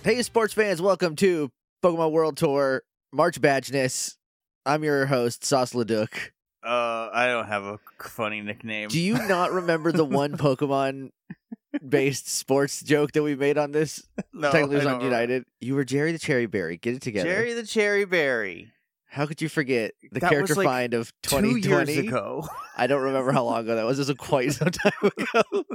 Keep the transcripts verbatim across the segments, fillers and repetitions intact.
Hey, sports fans, welcome to Pokemon World Tour March Badgeness. I'm your host, Sauce Leduc. Uh, I don't have a funny nickname. Do you not remember the one Pokemon-based sports joke that we made on this? No, Technically, it was I on don't United. remember. You were Jerry the Cherry Berry. Get it together. Jerry the Cherry Berry. How could you forget the That character was like find of Two twenty twenty? years ago. I don't remember how long ago that was. This was quite some time ago.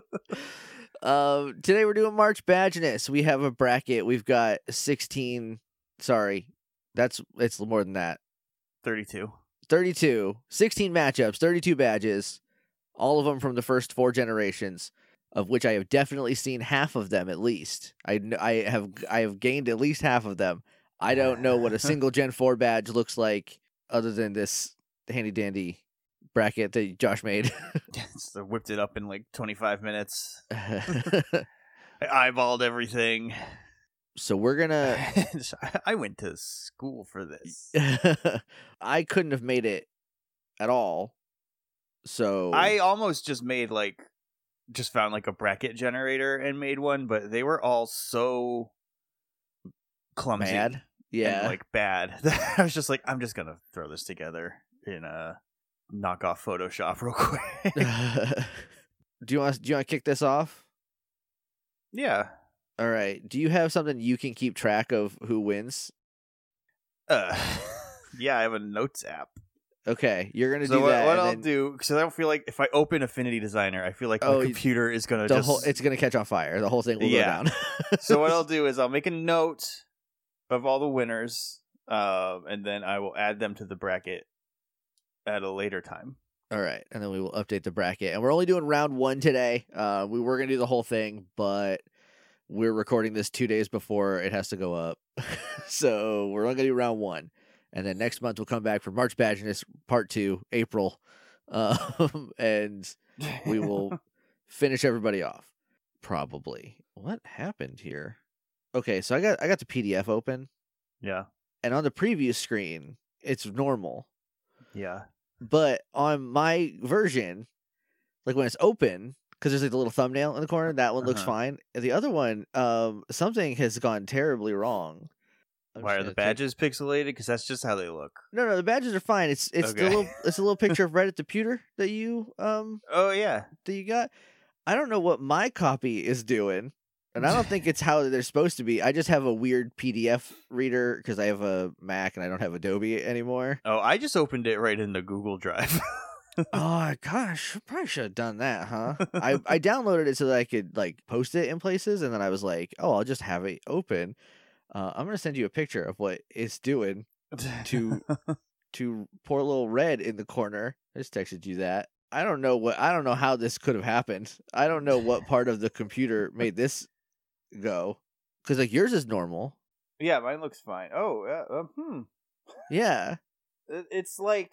Um, today we're doing March Badgeness. We have a bracket. We've got sixteen. Sorry, that's it's more than that. thirty-two. thirty-two. sixteen matchups, thirty-two badges, all of them from the first four generations, of which I have definitely seen half of them at least. I, kn- I have I have gained at least half of them. I don't know what a single Gen four badge looks like other than this handy-dandy bracket that Josh made. So whipped it up in like twenty-five minutes. I eyeballed everything. So we're going to... I went to school for this. I couldn't have made it at all. So... I almost just made like... Just found like a bracket generator and made one, but they were all so... clumsy. Bad? Yeah. And, like, bad. I was just like, I'm just gonna throw this together in a knockoff Photoshop real quick. do you want do you want to kick this off? Yeah. All right. Do you have something you can keep track of who wins? Uh, yeah, I have a notes app. Okay, you're gonna So do what, that. what and I'll then do, because I don't feel like if I open Affinity Designer, I feel like Oh, my computer is gonna the just. whole it's gonna catch on fire. The whole thing will Yeah. go down. So what I'll do is I'll make a note of all the winners, uh, and then I will add them to the bracket at a later time. All right, and then we will update the bracket. And we're only doing round one today. Uh, we were gonna do the whole thing, but we're recording this two days before it has to go up, so we're only gonna do round one. And then next month we'll come back for March Badgeness Part Two, April, um, and we will finish everybody off. Probably. What happened here? Okay, so I got I got the P D F open, Yeah. and on the preview screen it's normal, Yeah. but on my version, like when it's open, because there's like the little thumbnail in the corner, that one looks Uh-huh. fine. And the other one, um, something has gone terribly wrong. I'm Why just are the gonna take- badges pixelated? Because that's just how they look. No, no, the badges are fine. It's it's the Okay. little it's a little picture of Reddit the Pewter that you um Oh yeah. that you got. I don't know what my copy is doing, and I don't think it's how they're supposed to be. I just have a weird P D F reader because I have a Mac and I don't have Adobe anymore. Oh, I just opened it right into Google Drive. Oh gosh, I probably should have done that, huh? I I downloaded it so that I could like post it in places, and then I was like, oh, I'll just have it open. Uh, I'm gonna send you a picture of what it's doing to to poor little Red in the corner. I just texted you that. I don't know what I don't know how this could have happened. I don't know what part of the computer made this go, because like yours is normal. Yeah, mine looks fine. Oh, uh, uh, hmm. Yeah, It- It's like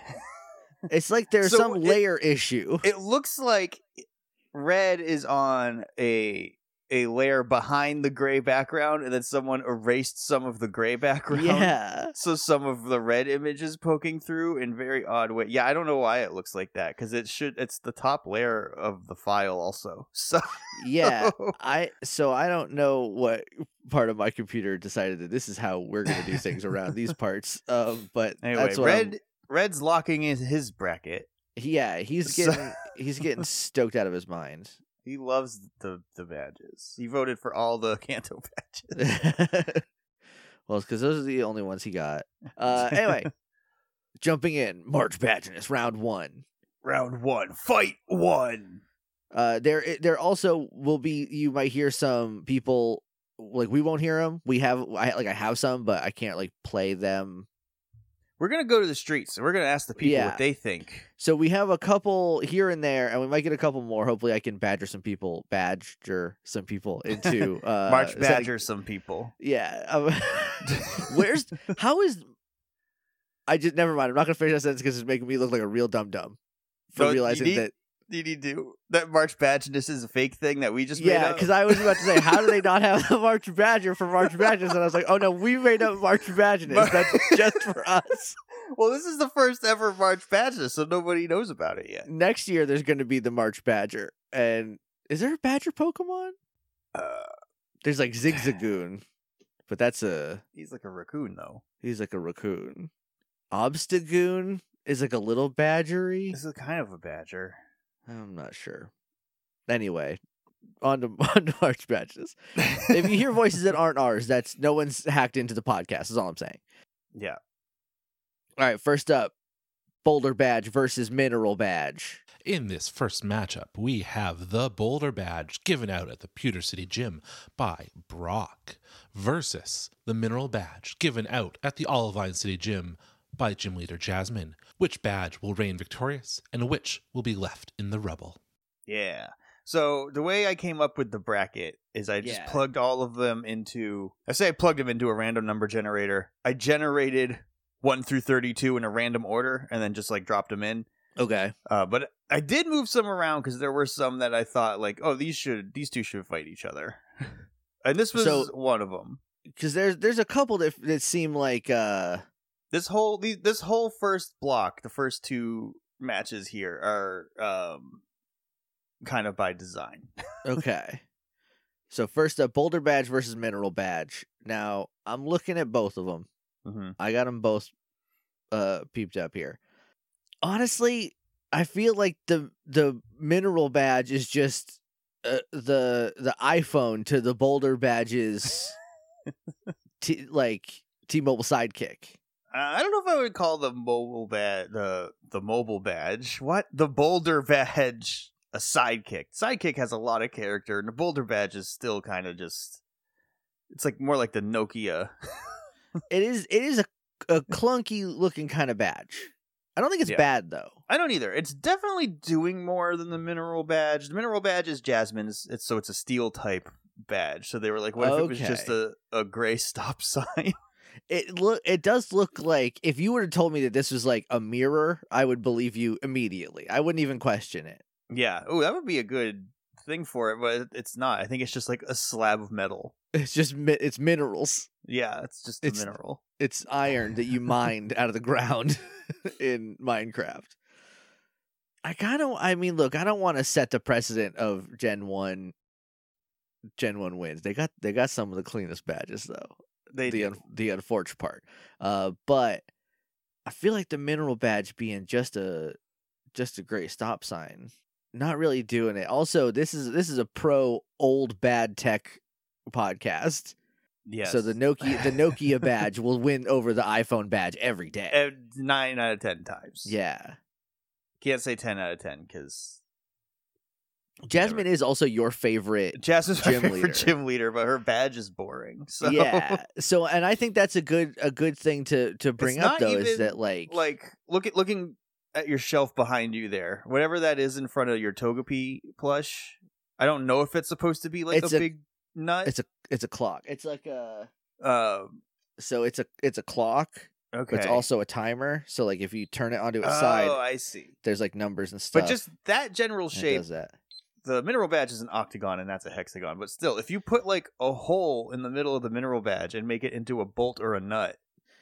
it's like there's So some it- layer issue. it looks like red is on a a layer behind the gray background, and then someone erased some of the gray background. Yeah, So some of the red image is poking through in very odd way. Yeah, I don't know why it looks like that, because it should. It's the top layer of the file also. So yeah. I so I don't know what part of my computer decided that this is how we're gonna do things around these parts. Um, but anyway, that's what I'm- red red's locking in his bracket. yeah, he's So- getting he's getting stoked out of his mind. He loves the the badges. He voted for all the Kanto badges. Well, it's because those are the only ones he got. Uh, anyway, jumping in, March Badgeness, round one. Round one, fight one. Uh, there, there also will be. You might hear some people like we won't hear them. We have, I like, I have some, but I can't like play them. We're gonna go to the streets and we're gonna ask the people Yeah. what they think. So we have a couple here and there, and we might get a couple more. Hopefully, I can badger some people, badger some people into uh, March setting- Badger, some people. Yeah. Um, where's how is? I just never mind. I'm not gonna finish that sentence because it's making me look like a real dum dum for So you realizing need- that. Did he do that? March Badgeness is a fake thing that we just made Yeah, up? because I was about to say, how do they not have the March Badger for March Badgers? And I was like, oh no, we made up March Badgers. Mar- That's just for us. Well, this is the first ever March Badgeness, so nobody knows about it yet. Next year, there's going to be the March Badger. And is there a Badger Pokemon? Uh, There's like Zigzagoon. but that's a He's like a raccoon, though. he's like a raccoon. Obstagoon is like a little badgery. This is kind of a badger. I'm not sure. Anyway, on to, on to March badges. If you hear voices that aren't ours, that's no one's hacked into the podcast, is all I'm saying. Yeah. All right, first up, Boulder Badge versus Mineral Badge. In this first matchup, we have the Boulder Badge given out at the Pewter City Gym by Brock versus the Mineral Badge given out at the Olivine City Gym by Gym Leader Jasmine. Which badge will reign victorious and which will be left in the rubble? Yeah. So the way I came up with the bracket is I just Yeah. plugged all of them into, I say I plugged them into a random number generator. I generated one through thirty-two in a random order and then just like dropped them in. Okay. Uh, but I did move some around because there were some that I thought like, oh, these should, these two should fight each other. And this was So- one of them. Because there's there's a couple that that seem like uh This whole, these, this whole first block, the first two matches here are um, kind of by design. okay. So first up, Boulder Badge versus Mineral Badge. Now I'm looking at both of them. Mm-hmm. I got them both uh peeped up here. Honestly, I feel like the the Mineral Badge is just uh, the the iPhone to the Boulder Badge's t- like T-Mobile Sidekick. Uh, I don't know if I would call the mobile badge the the mobile badge. What the Boulder badge a sidekick? Sidekick has a lot of character, and the Boulder badge is still kind of just. It's like more like the Nokia. It is it is a a clunky looking kind of badge. I don't think it's Yeah. bad though. I don't either. It's definitely doing more than the mineral badge. The mineral badge is Jasmine's. It's so it's a steel type badge. So they were like, what if it was just Okay. a, a gray stop sign? It look it does look like if you would have told me that this was like a mirror, I would believe you immediately. I wouldn't even question it. Yeah. Oh, that would be a good thing for it, but it's not. I think it's just like a slab of metal. It's just mi- it's minerals. Yeah, it's just a It's- mineral. It's iron that you mined out of the ground in Minecraft. I kind of I mean, look, I don't want to set the precedent of Gen one Gen one wins. They got they got some of the cleanest badges though. They the do. un- the unfortunate part. Uh, but I feel like the mineral badge being just a just a great stop sign, not really doing it. Also, this is this is a pro old bad tech podcast. Yes. So the Nokia the Nokia badge will win over the iPhone badge every day. Uh, nine out of ten times. Yeah. Can't say ten out of ten because Jasmine is also your favorite. Jasmine's my Gym favorite leader. gym leader, but her badge is boring. So Yeah. So and I think that's a good a good thing to to bring It's up not though is even, that like like look at looking at your shelf behind you there, whatever that is in front of your Togepi plush. I don't know if it's supposed to be like It's a, a- big nut. it's a it's a clock. It's like a Um, so it's a it's a clock. okay. But it's also a timer. So like if you turn it onto its oh, side, I see. there's like numbers and stuff. But just that general and it shape, does that. the mineral badge is an octagon and that's a hexagon. But still, if you put like a hole in the middle of the mineral badge and make it into a bolt or a nut,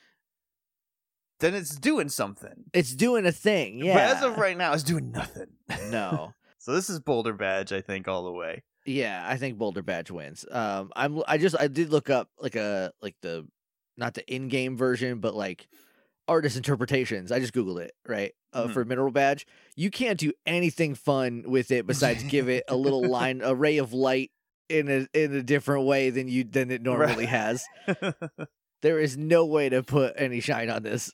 then it's doing something. It's doing a thing, yeah. But as of right now, it's doing nothing. No. So this is Boulder badge, I think, all the way. Yeah, I think Boulder Badge wins. Um I'm I just I did look up like a like the not the in-game version, but like artist interpretations. I just googled it, right? Uh, Mhm. for Mineral Badge. You can't do anything fun with it besides give it a little line a ray of light in a in a different way than you than it normally has. There is no way to put any shine on this.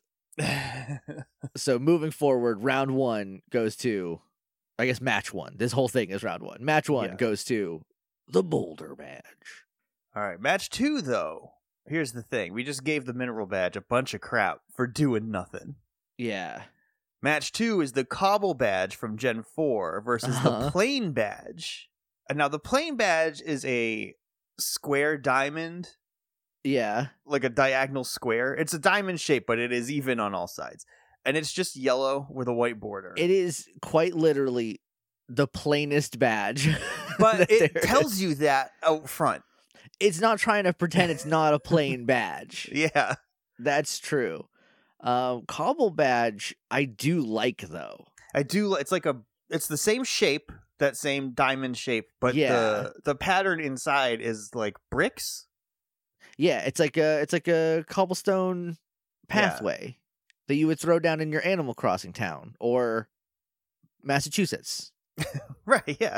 So moving forward, round one goes to, I guess match one. This whole thing is round one. Match one Yeah. goes to the Boulder Badge. All right, match two, though. Here's the thing. We just gave the mineral badge a bunch of crap for doing nothing. Yeah. Match two is the Cobble badge from Gen four versus Uh-huh. the Plain badge. And now the Plain badge is a square diamond, Yeah. like a diagonal square. It's a diamond shape, but it is even on all sides. And it's just yellow with a white border. It is quite literally the plainest badge. but that it there tells is. you that out front. It's not trying to pretend it's not a plain badge. Yeah. That's true. Um, Cobble Badge, I do like though. I do. li- It's like a. It's the same shape, that same diamond shape, but Yeah. the the pattern inside is like bricks. Yeah, it's like a it's like a cobblestone pathway that you would throw down in your Animal Crossing town or Massachusetts. Right, yeah.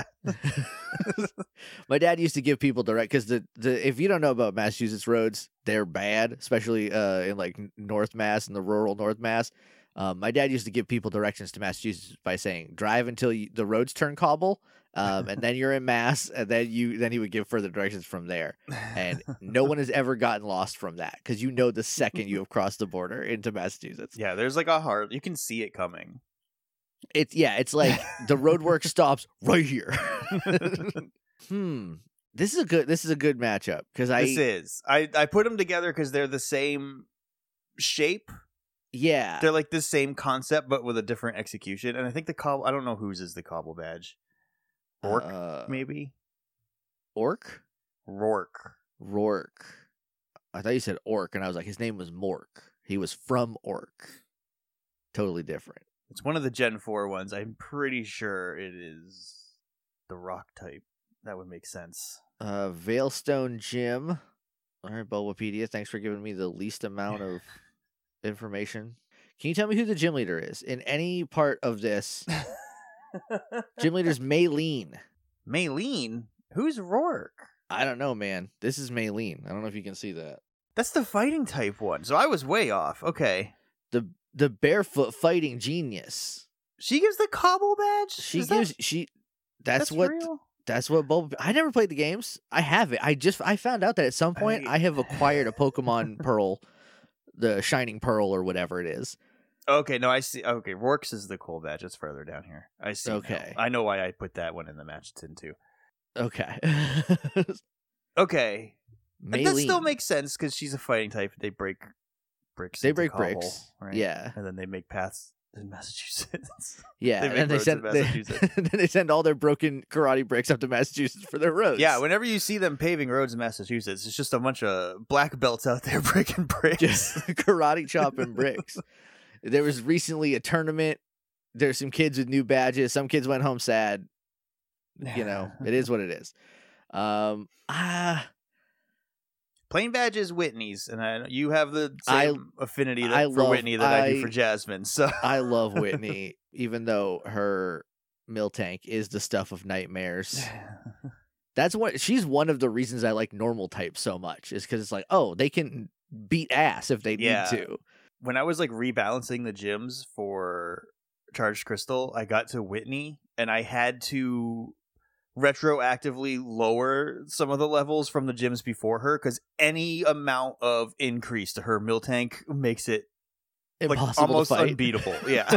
My dad used to give people direct because the, the if you don't know about Massachusetts roads, they're bad, especially uh, in like North Mass and the rural North Mass. Um, my dad used to give people directions to Massachusetts by saying, "Drive until you, the roads turn cobble, um, and then you're in Mass, and then you then he would give further directions from there." And no one has ever gotten lost from that because you know the second you have crossed the border into Massachusetts. Yeah, there's like a hard. You can see it coming. It's yeah, it's like the road work stops right here. hmm. This is a good. This is a good matchup because I. This is. I I put them together because they're the same shape. Yeah, They're like the same concept, but with a different execution. And I think the cobble. I don't know whose is the cobble badge. Orc, uh, maybe. Orc, Rourke. Rourke. I thought you said Orc, and I was like, his name was Mork. He was from Orc. Totally different. It's one of the Gen four ones. I'm pretty sure it is the rock type. That would make sense. Uh, Veilstone Jim. All right, Bulbapedia. Thanks for giving me the least amount of information. Can you tell me who the gym leader is in any part of this? Gym leader's Maylene. Maylene? Who's Rourke? I don't know, man. This is Maylene. I don't know if you can see that. That's the fighting type one. So I was way off. Okay. The the barefoot fighting genius. She gives the cobble badge? She Is gives that, she. That's, that's what. real? That's what Bulb. I never played the games. I have it. I just I found out that at some point I- I have acquired a Pokemon Pearl, the Shining Pearl or whatever it is. Okay, no, I see. Okay, Rourke's is the cool badge. It's further down here. I see. now. Okay. I know why I put that one in the match it's in too. Okay. Okay. That Maylene. still makes sense because she's a fighting type. They break bricks. They into break cobble, bricks. right? Yeah. And then they make paths in Massachusetts. Yeah. They and make then they roads send in they, Massachusetts. then they send all their broken karate bricks up to Massachusetts for their roads. Yeah, whenever you see them paving roads in Massachusetts, it's just a bunch of black belts out there breaking bricks. Just karate chopping bricks. There was recently a tournament. There's some kids with new badges. Some kids went home sad. You know, it is what it is. Um, ah, Plain badge is Whitney's, and I, you have the I- same affinity that, I for love- Whitney that I, I- do for Jasmine. So I love Whitney, even though her Miltank is the stuff of nightmares. That's what she's one of the reasons I like normal types so much is because it's like, oh, they can beat ass if they Yeah. need to. when I was like rebalancing the gyms for Charged Crystal, I got to Whitney, and I had to retroactively lower some of the levels from the gyms before her because any amount of increase to her Miltank makes it like Impossible almost to fight. unbeatable. Yeah.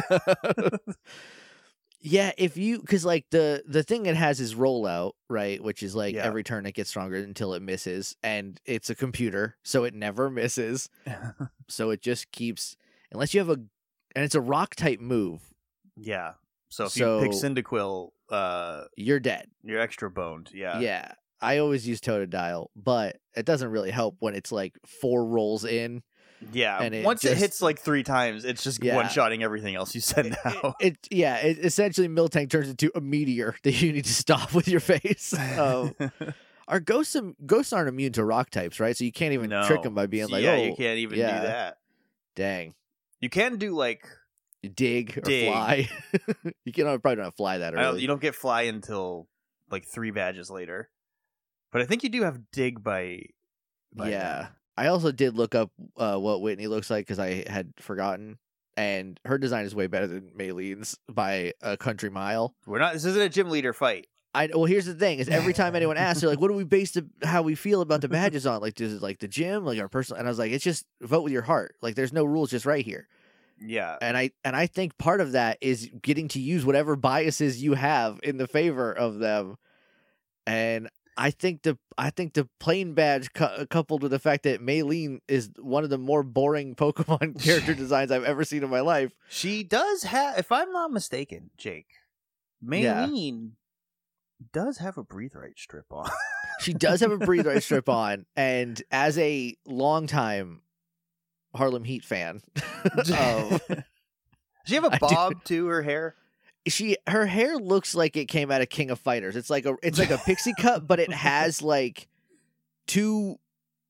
Yeah, if you because like the the thing it has is rollout, right? Which is like Yeah. every turn it gets stronger until it misses, and it's a computer, so it never misses. So it just keeps unless you have a and it's a rock type move, Yeah. So if So- you pick Cyndaquil, uh, you're dead. you're extra boned. Yeah. Yeah. I always use Totodile, but it doesn't really help when it's like four rolls in. Yeah. And it Once it just- hits like three times, it's just Yeah. one-shotting everything else you send out. It, it yeah, it, essentially Miltank turns into a meteor that you need to stop with your face. Um, Our ghosts im- ghosts aren't immune to rock types, right? So you can't even no. trick them by being like, yeah, "Oh, you can't even yeah. do that. dang, You can do like dig or Dig. fly." You can probably not fly that I don't, early. you don't get fly until like three badges later, but I think you do have dig by. by yeah, then. I also did look up uh, what Whitney looks like because I had forgotten, and her design is way better than Maylene's by a country mile. We're not. This isn't a gym leader fight. I well, here's the thing: is every time anyone asks, they're like, "What do we base the, how we feel about the badges on? Like, is it like the gym, like our personal?" And I was like, "It's just vote with your heart. Like, there's no rules, just right here." Yeah. And I and I think part of that is getting to use whatever biases you have in the favor of them. And I think the I think the plain badge cu- coupled with the fact that Maylene is one of the more boring Pokemon character designs I've ever seen in my life. She does have, if I'm not mistaken, Jake, Yeah. Maylene does have a breathe right strip on. She does have a breathe right strip on, and as a longtime Harlem Heat fan, um, Does she have a I do- bob to her hair? she her hair looks like it came out of King of Fighters. It's like a it's like a pixie cut, but it has like two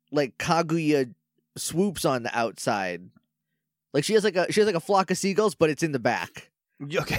like Kaguya swoops on the outside. Like she has like a she has like a flock of seagulls, but it's in the back. Okay.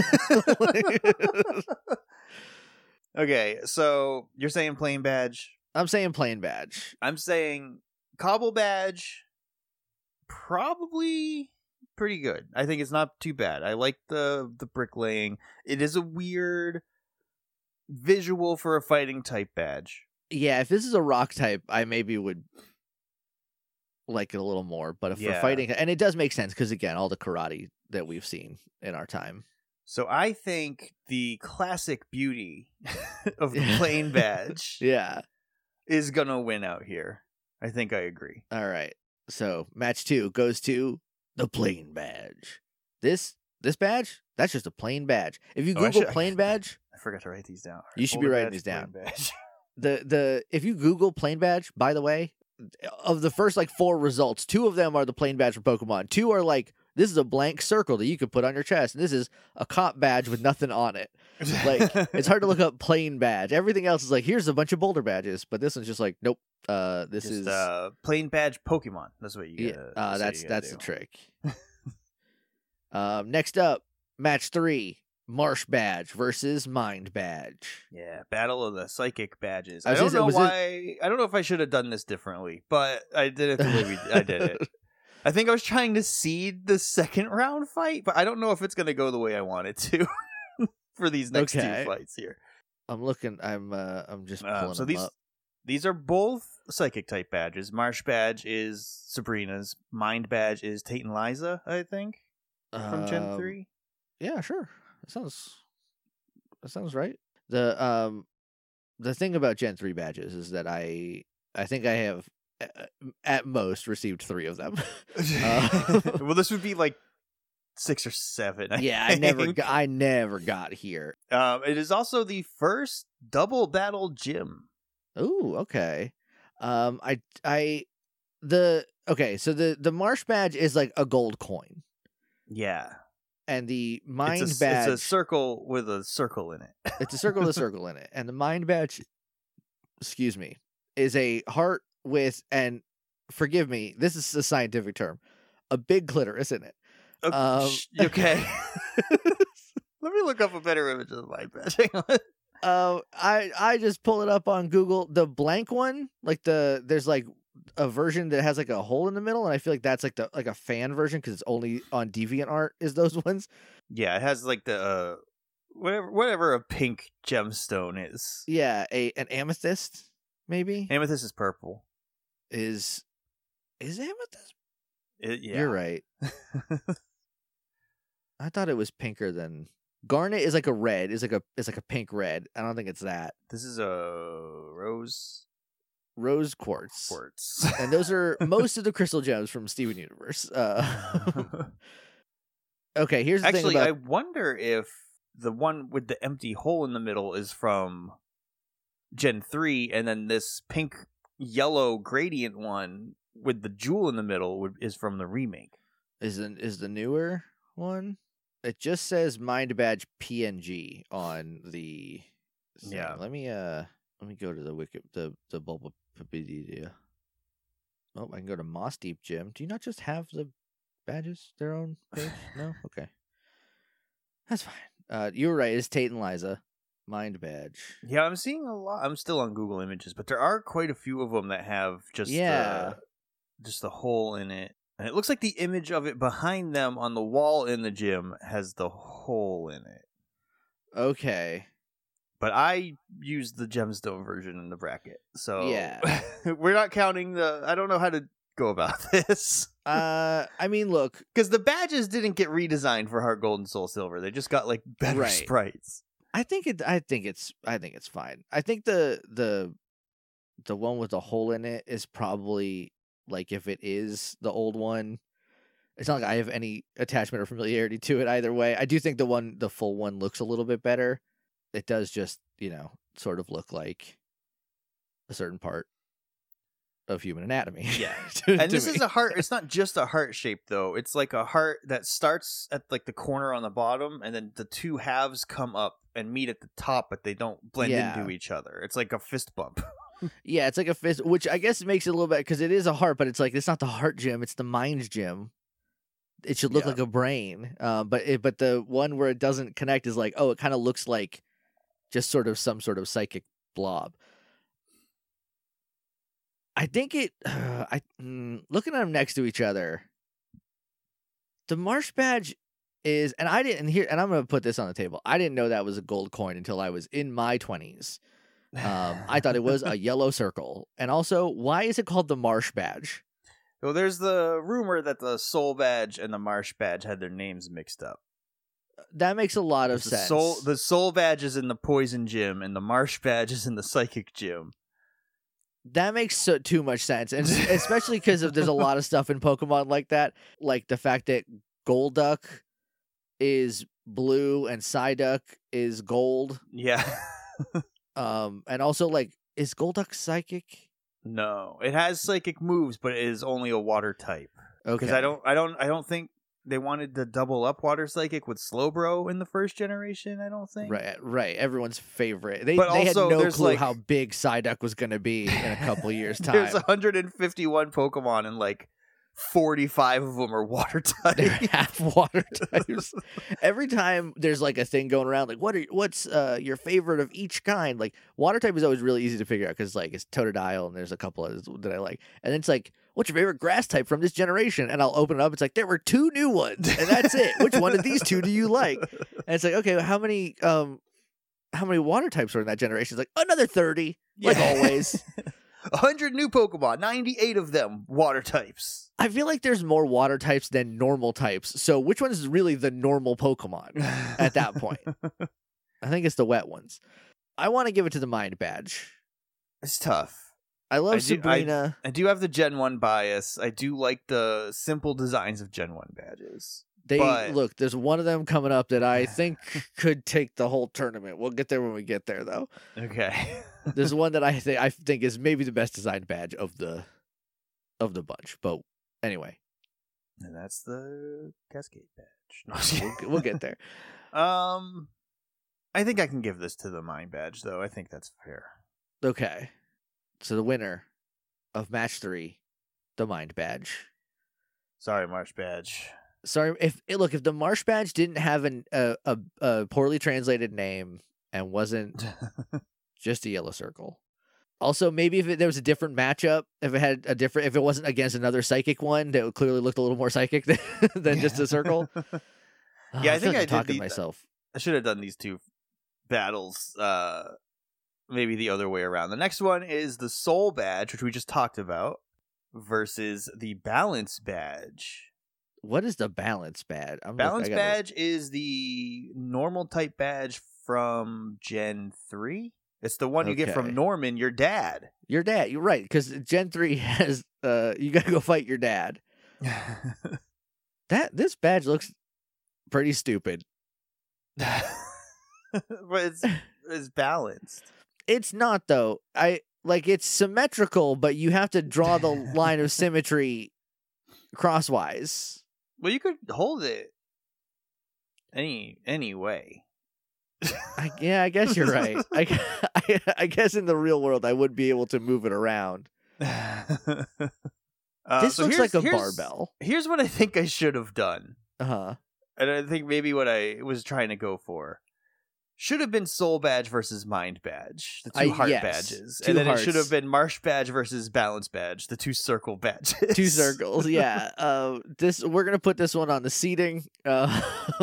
Okay, so you're saying plain badge. I'm saying plain badge. I'm saying cobble badge. Probably pretty good. I think it's not too bad. I like the the bricklaying. It is a weird visual for a fighting type badge. Yeah, if this is a rock type, I maybe would like it a little more. But if Yeah. we're fighting, and it does make sense because again, all the karate that we've seen in our time. So I think the classic beauty of the plain badge Yeah. is gonna win out here. I think I agree. All right. So match two goes to the plain badge. This this badge, that's just a plain badge. If you Oh, I Google should- plain badge, I forgot to write these down. You should be Boulder writing badge, these down. plain badge. the the if you Google plain badge, by the way, of the first like four results, two of them are the plain badge for Pokemon. Two are like this is a blank circle that you could put on your chest, and this is a cop badge with nothing on it. Like it's hard to look up plain badge. Everything else is like here's a bunch of boulder badges, but this one's just like nope. Uh, this Just, is uh, plain badge Pokemon. That's what you. yeah. Gotta, Uh, that's that's what you gotta that's the do. trick. um, next up, match three: Marsh badge versus Mind badge. Yeah, battle of the psychic badges. I I, was don't gonna say, know was why. I don't know if I should have done this differently, but I did it the way we. I did it. I think I was trying to seed the second round fight, but I don't know if it's going to go the way I want it to for these next Okay. two fights here. I'm looking. I'm. Uh, I'm just pulling Um, so them these up. these are both psychic type badges. Marsh badge is Sabrina's. Mind badge is Tate and Liza, I think, from Gen Um, three. Yeah, sure. That sounds. That sounds right. The um, the thing about Gen three badges is that I I think I have uh, at most received three of them. uh, Well, this would be like six or seven. I yeah, I never. think. Got, I never got here. Um, it is also the first double battle gym. Ooh, okay. Um, I, I, the okay. So the the Marsh badge is like a gold coin, Yeah, and the Mind it's a, badge it's a circle with a circle in it. it's a circle with a circle in it, and the Mind badge, excuse me, is a heart with and forgive me, this is a scientific term, a big clitoris in it. Okay, Um, sh- okay. Let me look up a better image of the mind badge. Hang on. Uh, I I just pull it up on Google. The blank one, like the there's like a version that has like a hole in the middle, and I feel like that's like the like a fan version because it's only on DeviantArt. Is those ones? Yeah, it has like the uh, whatever whatever a pink gemstone is. Yeah, a an amethyst maybe Amethyst is purple. is is amethyst. It, yeah. You're right. I thought it was pinker than garnet. Is like a red. Is like a is like a pink red. I don't think it's that. This is a rose Rose quartz. quartz. And those are most of the crystal gems from Steven Universe. Uh, okay, here's the Actually, thing I about wonder if the one with the empty hole in the middle is from Gen three, and then this pink yellow gradient one with the jewel in the middle would, is from the remake. is the, is the newer one. It just says Mind Badge P N G on the thing. Yeah. Let me uh let me go to the wiki the the Bulbapedia. Oh, I can go to Moss Deep Gym. Do you not just have the badges their own page? No? Okay. That's fine. Uh you were right, it's Tate and Liza. Mind Badge. Yeah, I'm seeing a lot. I'm still on Google Images, but there are quite a few of them that have just Yeah. the, just the hole in it. And it looks like the image of it behind them on the wall in the gym has the hole in it. Okay. But I used the gemstone version in the bracket. So Yeah. we're not counting the I don't know how to go about this. Uh I mean look, Because the badges didn't get redesigned for Heart Gold and Soul Silver. They just got like better Right. sprites. I think it. I think it's. I think it's fine. I think the the the one with the hole in it is probably like if it is the old one. It's not like I have any attachment or familiarity to it either way. I do think the one, the full one, looks a little bit better. It does just, you know, sort of look like a certain part of human anatomy. Yeah. to- And to this me. is a heart. It's not just a heart shape, though. It's like a heart that starts at like the corner on the bottom, and then the two halves come up and meet at the top, but they don't blend Yeah. into each other. It's like a fist bump. Yeah, it's like a fist, which I guess makes it a little bit because it is a heart, but it's like it's not the heart gem; it's the mind gem. It should look Yeah. like a brain, uh, but it, but the one where it doesn't connect is like, oh, it kind of looks like just sort of some sort of psychic blob. I think it. Uh, I mm, looking at them next to each other. The Marsh badge is, and I didn't hear, and I'm going to put this on the table. I didn't know that was a gold coin until I was in my twenties. Um, I thought it was a yellow circle. And also, why is it called the Marsh badge? Well, there's the rumor that the Soul badge and the Marsh badge had their names mixed up. That makes a lot of The sense. soul, the Soul badge is in the Poison Gym, and the Marsh badge is in the Psychic Gym. That makes so, too much sense, and s- especially because there's a lot of stuff in Pokemon like that, like the fact that Golduck is blue and Psyduck is gold. Yeah. Um, and also like, is Golduck psychic? No, it has psychic moves, but it is only a water type. Okay, Because I don't, I don't, I don't think they wanted to double up water psychic with Slowbro in the first generation. I don't think. Right, right. Everyone's favorite. They But they also, had no there's, clue like- how big Psyduck was going to be in a couple years' time. There's one hundred fifty-one Pokemon, and like forty-five of them are water They're type. half water types. Every time there's like a thing going around, like what are what's uh, your favorite of each kind? Like water type is always really easy to figure out because like it's Totodile and there's a couple others that I like, and then it's like, what's your favorite grass type from this generation? And I'll open it up. It's like there were two new ones, and that's it. Which one of these two do you like? And it's like, okay, how many um how many water types were in that generation? It's like another thirty, like Yeah. always. one hundred new Pokemon, ninety-eight of them water types. I feel like there's more water types than normal types. So which one is really the normal Pokemon at that point? I think it's the wet ones. I want to give it to the Mind Badge. It's tough. I love I do- Sabrina. I do have the Gen one bias. I do like the simple designs of Gen one badges. they but- look, there's one of them coming up that I think could take the whole tournament. We'll get there when we get there, though. Okay. There's one that I think I think is maybe the best designed badge of the of the bunch. But anyway, And that's the Cascade badge. No, we'll, we'll get there. Um, I think I can give this to the Mind badge, though. I think that's fair. Okay, so the winner of match three, the Mind Badge. Sorry, Marsh badge. Sorry, if eh, look if the Marsh Badge didn't have an a, a a poorly translated name and wasn't just a yellow circle. Also, maybe if it, there was a different matchup, if it had a different, if it wasn't against another psychic one that clearly looked a little more psychic than, than just a circle. Ah, Yeah, I feel think like I I'm did talking the- to myself. I should have done these two battles. Uh, maybe the other way around. The next one is the Soul badge, which we just talked about, versus the Balance badge. What is the balance badge? I'm look- I Balance gotta- badge is the normal type badge from Gen three. It's the one you get Okay. from Norman, your dad. Your dad. You're right, because Gen three has. Uh, you gotta go fight your dad. That this badge looks pretty stupid. but it's it's balanced. It's not though. I like it's symmetrical, but you have to draw the line of symmetry crosswise. Well, you could hold it any any way. I, yeah, I guess you're right. I, I, I guess in the real world, I would be able to move it around. Uh, this so looks here's- like a here's- barbell. Here's what I think I should have done. Uh huh. And I think maybe what I was trying to go for should have been Soul Badge versus Mind Badge, the two I- heart yes, badges. two And then it should hearts. have been Marsh Badge versus Balance Badge, the two circle badges. Two circles. Yeah. Uh, this we're gonna put this one on the seating. Uh,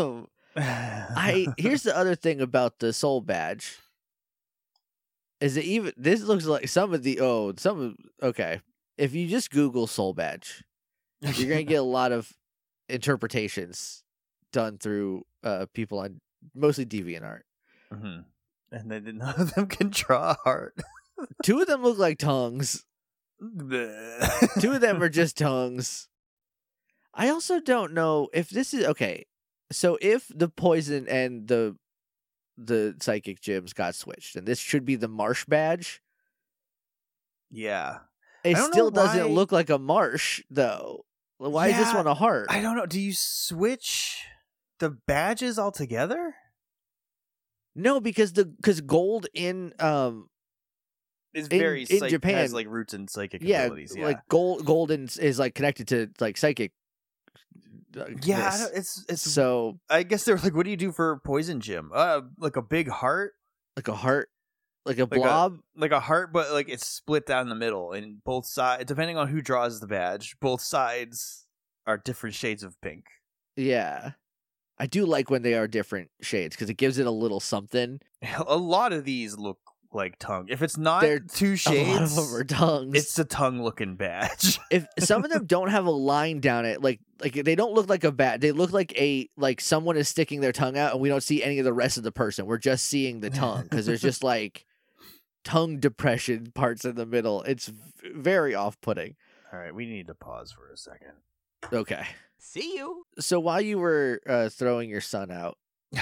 I here's the other thing about the Soul Badge. Is it even? This looks like some of the oh some of okay. If you just Google Soul Badge, you're gonna get a lot of interpretations done through uh, people on mostly DeviantArt. hmm And then none of them can draw a heart. Two of them look like tongues. Two of them are just tongues. I also don't know if this is okay. So if the poison and the the psychic gyms got switched, and this should be the Marsh badge, Yeah. it I don't know still doesn't why- look like a marsh though. Why is this Yeah, one a heart? I don't know. Do you switch the badges altogether? No, because the because gold in um It's in- very in psych- Japan- has like roots in psychic Yeah, abilities. Yeah, like gold golden is like connected to like psychic. uh, yeah. I ness. don't- it's it's. So I guess they're like, what do you do for poison gym? Uh, like a big heart, like a heart, like a a- blob. like a heart, but like it's split down the middle, and both sides, depending on who draws the badge, both sides are different shades of pink. Yeah, I do like when they are different shades because it gives it a little something. A lot of these look like tongue. If it's not They're- two A shades, lot of them are tongues. it's a tongue-looking badge. If some of them don't have a line down it, like like they don't look like a bat. They look like a like someone is sticking their tongue out, and we don't see any of the rest of the person. We're just seeing the tongue because there's just like tongue depression parts in the middle. It's v- very off-putting. All right, we need to pause for a second. Okay. See you. So while you were uh, throwing your son out,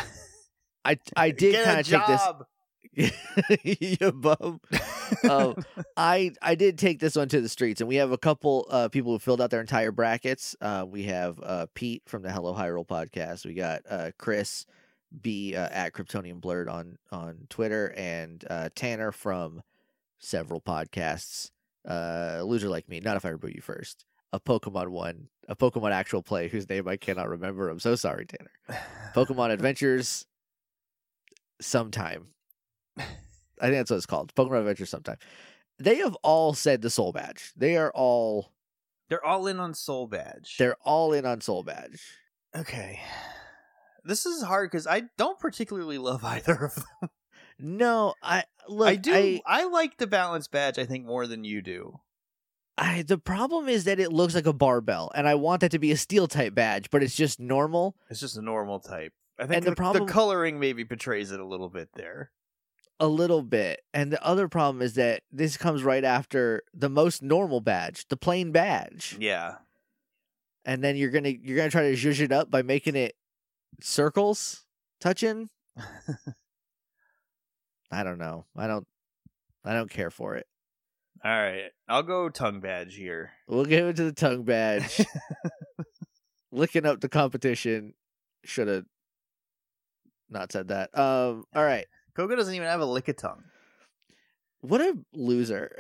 I I did Get kind a of take this. job. You bum. Um, I I did take this one to the streets, and we have a couple uh, people who filled out their entire brackets. Uh, we have uh, Pete from the Hello Hyrule podcast. We got uh, Chris B uh, at Kryptonian Blurred on on Twitter, and uh, Tanner from several podcasts. Uh, Loser Like Me, Not If I Reboot You First. A Pokemon one, a Pokemon actual play whose name I cannot remember. I'm so sorry, Tanner. Pokemon Adventures sometime. I think that's what it's called. Pokemon Adventures sometime. They have all said the Soul Badge. They are all They're all in on Soul Badge. they're all in on Soul Badge. Okay. This is hard because I don't particularly love either of them. No, I look. I do. I, I like the Balance Badge, I think, more than you do. I the problem is that it looks like a barbell, and I want that to be a steel type badge, but it's just normal. It's just a normal type. I think And the the, problem- the coloring maybe betrays it a little bit there. A little bit. And the other problem is that this comes right after the most normal badge, the plain badge. Yeah. And then you're gonna you're gonna try to zhuzh it up by making it circles touching. I don't know. I don't I don't care for it. All right. I'll go Tongue Badge here. We'll give it to the tongue badge. Looking up the competition. Should have not said that. Um all right. Koga doesn't even have a lick of tongue. What a loser.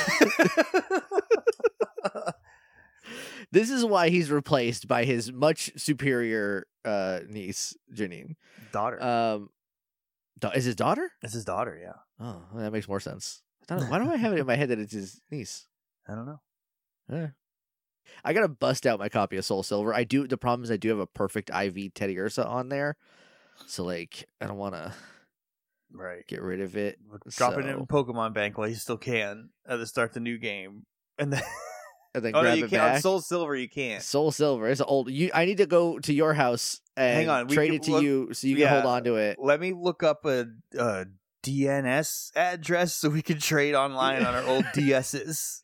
This is why he's replaced by his much superior uh, niece, Janine. Daughter. Um, da- is his daughter? it's his daughter, yeah. Oh, well, that makes more sense. I thought, why do I have it in my head that it's his niece? I don't know. Eh. I gotta bust out my copy of Soul Silver. I do. The problem is I do have a perfect I V Teddy Ursa on there, so like I don't want to Right. get rid of it. Drop it so- in Pokemon Bank while you still can at the start the new game. And then and then oh, no, grab you it can't. On back. Soul Silver, you can't. Soul Silver. It's old. You. I need to go to your house and Hang on, we trade can it to look- you so you can yeah. hold on to it. Let me look up a, a D N S address so we can trade online on our old D S's.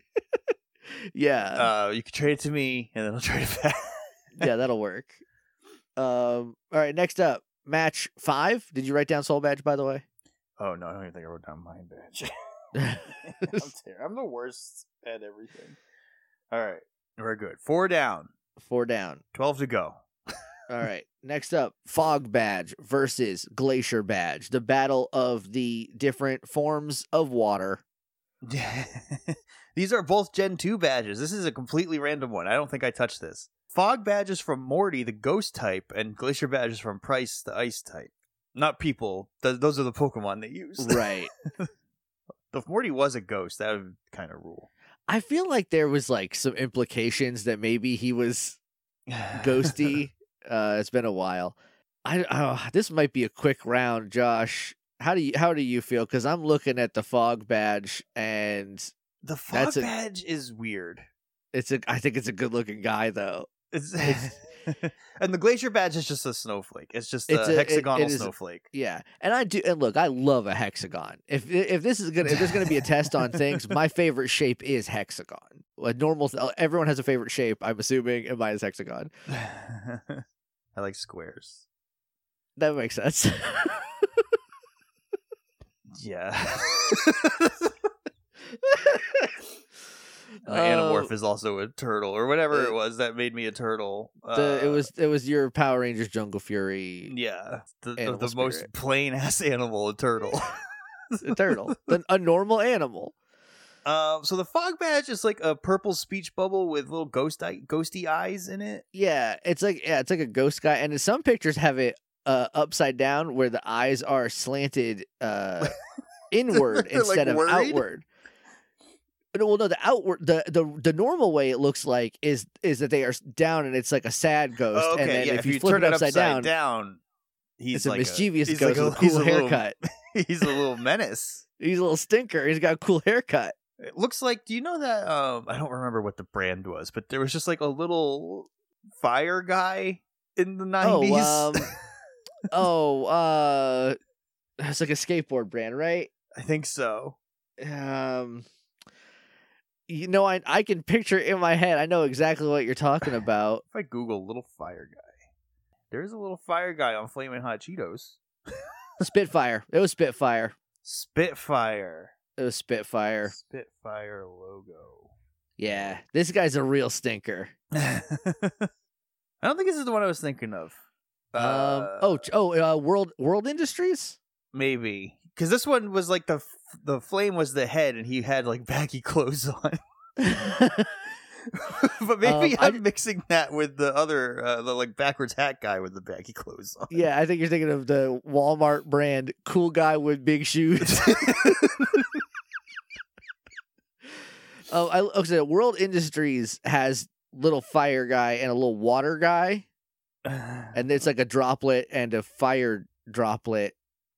Yeah. Uh, you can trade it to me, and then I'll trade it back. Yeah, that'll work. Um. All right. Next up, match five. Did you write down Soul Badge, by the way? Oh no, I don't even think I wrote down Mind Badge. I'm, ter- I'm the worst at everything. All right, we're good. Four down, Four down. twelve to go. All right. Next up, Fog Badge versus Glacier Badge. The battle of the different forms of water. These are both Gen two badges. This is a completely random one. I don't think I touched this. Fog Badge is from Morty, the ghost type, and Glacier Badge is from Price, the ice type. Not people. Th- those are the Pokemon they use. Right. If Morty was a ghost, that would kind of rule. I feel like there was like some implications that maybe he was ghosty. uh, it's been a while. I oh, this might be a quick round, Josh. How do you how do you feel? Because I'm looking at the Fog Badge, and The Fog That's a- Badge is weird. it's a I think it's a good looking guy though. It's, and the Glacier Badge is just a snowflake. It's just It's a, a- it- hexagonal it is- snowflake. Yeah, and I do. And look, I love a hexagon. If if this is gonna if there's gonna be a test on things, my favorite shape is hexagon. A normal. Everyone has a favorite shape. I'm assuming, and mine is hexagon. I like squares. That makes sense. Yeah. Uh, My Animorph is also a turtle, or whatever uh, it was that made me a turtle. the, it Uh, was it was your Power Rangers Jungle Fury yeah, the, the, animal the most spirit. plain ass animal, a turtle. a turtle, Then a normal animal. Um, so the fog badge is like a purple speech bubble with little ghost eye, ghosty eyes in it. Yeah, it's like yeah, it's like a ghost guy, and some pictures have it uh, upside down where the eyes are slanted uh, inward They're, like, instead of worried? outward. No, well, no, the outward, the, the the normal way it looks like is is that they are down and it's like a sad ghost, Oh, okay, and then yeah. if, you, flip turn it upside, down, down, he's it's a like mischievous he's ghost like with a he's cool little- haircut. he's a little menace. He's a little stinker. He's got a cool haircut. It looks like. Do you know that? Um, I don't remember what the brand was, but there was just like a little fire guy in the nineties. Oh, um, oh, uh, it's like a skateboard brand, right? I think so. Um, you know, I I can picture it in my head. I know exactly what you're talking about. If I Google little fire guy, there's a little fire guy on Flamin' Hot Cheetos. Spitfire. It was Spitfire. Spitfire. It was Spitfire. Spitfire logo. Yeah, this guy's a real stinker. I don't think this is the one I was thinking of. Um. Uh, Oh. ch- Oh. Uh, World World Industries. maybe because this one was like the f- the flame was the head, and he had like baggy clothes on. But maybe Um, I I'm d- mixing that with the other, uh, the like backwards hat guy with the baggy clothes on. Yeah, I think you're thinking of the Walmart brand cool guy with big shoes. Oh, I okay. World Industries has little fire guy and a little water guy, and it's like a droplet and a fire droplet.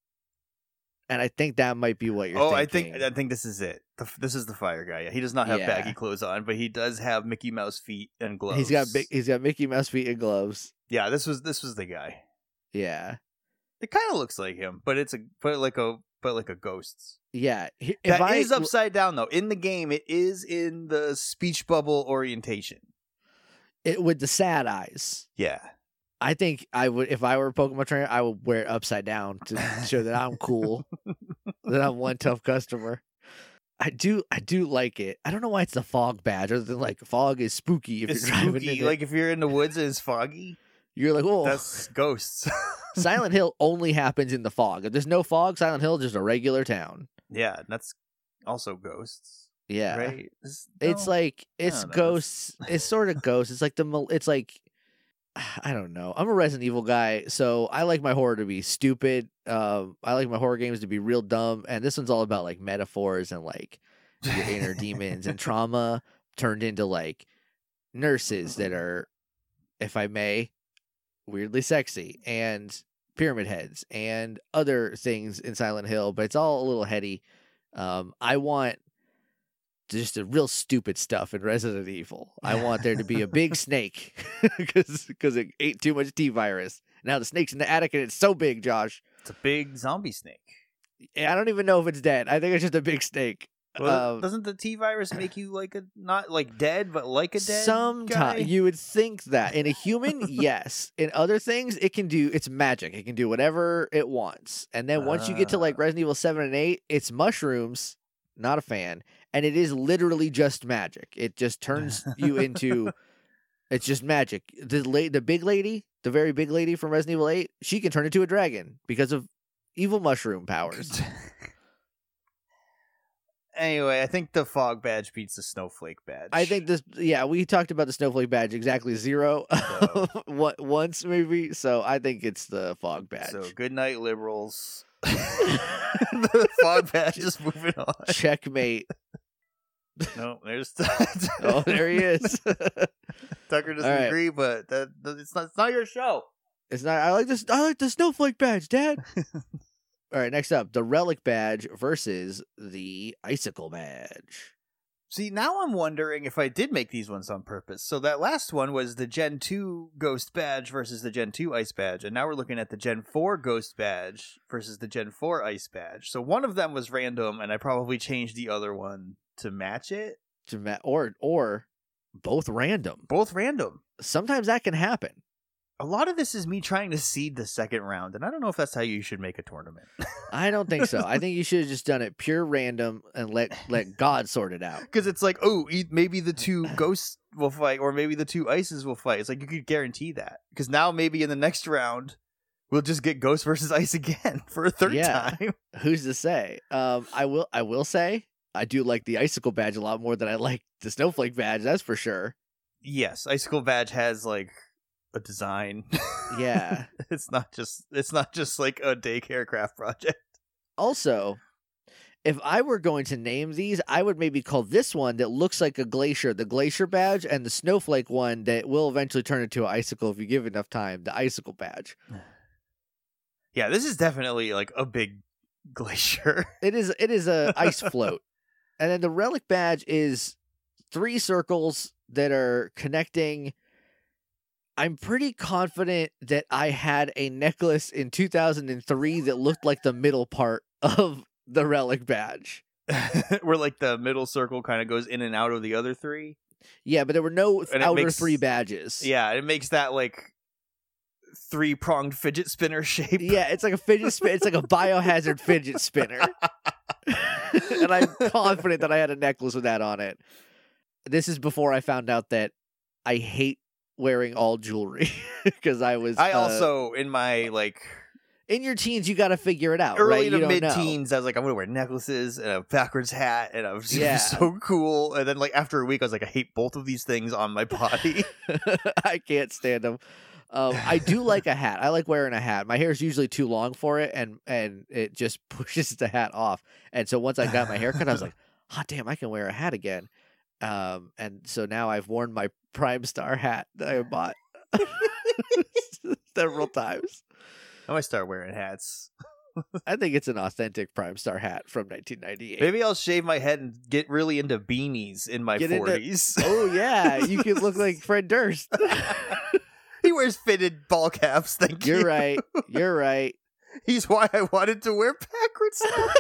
And I think that might be what you're oh, thinking. I think I think this is it. The, this is the fire guy. Yeah, he does not have Yeah. baggy clothes on, but he does have Mickey Mouse feet and gloves. He's got big. He's got Mickey Mouse feet and gloves. Yeah, this was this was the guy. Yeah, It kind of looks like him, but it's a but like a but like a ghost's. yeah. He- If That I is upside down though. In the game, it is in the speech bubble orientation. it, with the sad eyes. Yeah. I think I would, if I were a Pokemon trainer, I would wear it upside down to show that I'm cool, that I'm one tough customer. I do, I do like it. I don't know why it's the fog badge, other than like fog is spooky if It's you're driving spooky. in Like it. if you're in the woods and it's foggy, You're like, oh, that's ghosts. Silent Hill only happens in the fog. If there's no fog, Silent Hill is just a regular town. Yeah, that's also ghosts. Yeah, Right? It's, it's no. like it's don't know. ghosts. It's sort of ghosts. It's like the, mal- it's like. I don't know. I'm a Resident Evil guy, so I like my horror to be stupid. Um, I like my horror games to be real dumb, and this one's all about like metaphors and like your inner demons and trauma turned into like nurses that are, if I may, weirdly sexy, and pyramid heads and other things in Silent Hill, but it's all a little heady. Um, I want just a real stupid stuff in Resident Evil. I want there to be a big snake because because it ate too much T virus. Now the snake's in the attic and it's so big, Josh. It's a big zombie snake. I don't even know if it's dead. I think it's just a big snake. Well, Um, doesn't the T virus make you like a not like dead, but like a dead? guy? Sometimes you would think that in a human, yes. In other things, it can do. It's magic. It can do whatever it wants. And then once you get to like Ah. Resident Evil seven and eight, it's mushrooms. Not a fan. And it is literally just magic. It just turns you into. It's just magic. The la- the big lady, the very big lady from Resident Evil eight, she can turn into a dragon because of evil mushroom powers. Anyway, I think the fog badge beats the snowflake badge. I think this, yeah, we talked about the snowflake badge exactly zero So- what once maybe. So I think it's the fog badge. so. Good night, liberals. The fog badge is moving on. Checkmate. No, there's Oh, there he is. Tucker doesn't All right. agree, but that, that it's not. It's not your show. It's not. I like this. I like the snowflake badge, Dad. All right, next up, the relic badge versus the icicle badge. See, now I'm wondering if I did make these ones on purpose. So that last one was the Gen two Ghost badge versus the Gen two Ice badge, and now we're looking at the Gen four Ghost badge versus the Gen four Ice badge. So one of them was random, and I probably changed the other one to match it. To ma- or or both random. Both random. Sometimes that can happen. A lot of this is me trying to seed the second round, and I don't know if that's how you should make a tournament. I don't think so. I think you should have just done it pure random and let let God sort it out. Because it's like, oh, e- maybe the two ghosts will fight, or maybe the two ices will fight. It's like you could guarantee that. Because now maybe in the next round, we'll just get ghost versus ice again for a third Yeah. time. Who's to say? Um, I will. I will say I do like the Icicle badge a lot more than I like the Snowflake badge, that's for sure. Yes, Icicle badge has like a design. Yeah. it's not just it's not just like a daycare craft project. Also, if I were going to name these, I would maybe call this one that looks like a glacier, the Glacier badge, and the Snowflake one that will eventually turn into an icicle if you give enough time, the Icicle badge. Yeah, this is definitely like a big glacier. It is it is a ice float. And then the Relic badge is three circles that are connecting. I'm pretty confident that I had a necklace in two thousand three that looked like the middle part of the Relic badge. Where like the middle circle kind of goes in and out of the other three. Yeah, but there were no And it outer makes- three badges. Yeah, it makes that like three pronged fidget spinner shape. Yeah, it's like a fidget spin. It's like a biohazard fidget spinner. And I'm confident that I had a necklace with that on it. This is before I found out that I hate wearing all jewelry because I was. I uh, also in my like in your teens, you got to figure it out. early right? to You don't mid know. teens, I was like, I'm gonna wear necklaces and a backwards hat, and I was Yeah. so cool. And then like after a week, I was like, I hate both of these things on my body. I can't stand them. Um, I do like a hat. I like wearing a hat. My hair is usually too long for it, and and it just pushes the hat off. And so once I got my haircut, I was like, "Oh damn, I can wear a hat again." Um, and so now I've worn my Prime Star hat that I bought several times. I might start wearing hats. I think it's an authentic Prime Star hat from nineteen ninety-eight. Maybe I'll shave my head and get really into beanies in my Get into- forties. Oh yeah, you could look like Fred Durst. He wears fitted ball caps. Thank you. You're right. You're right. He's why I wanted to wear backwards hats.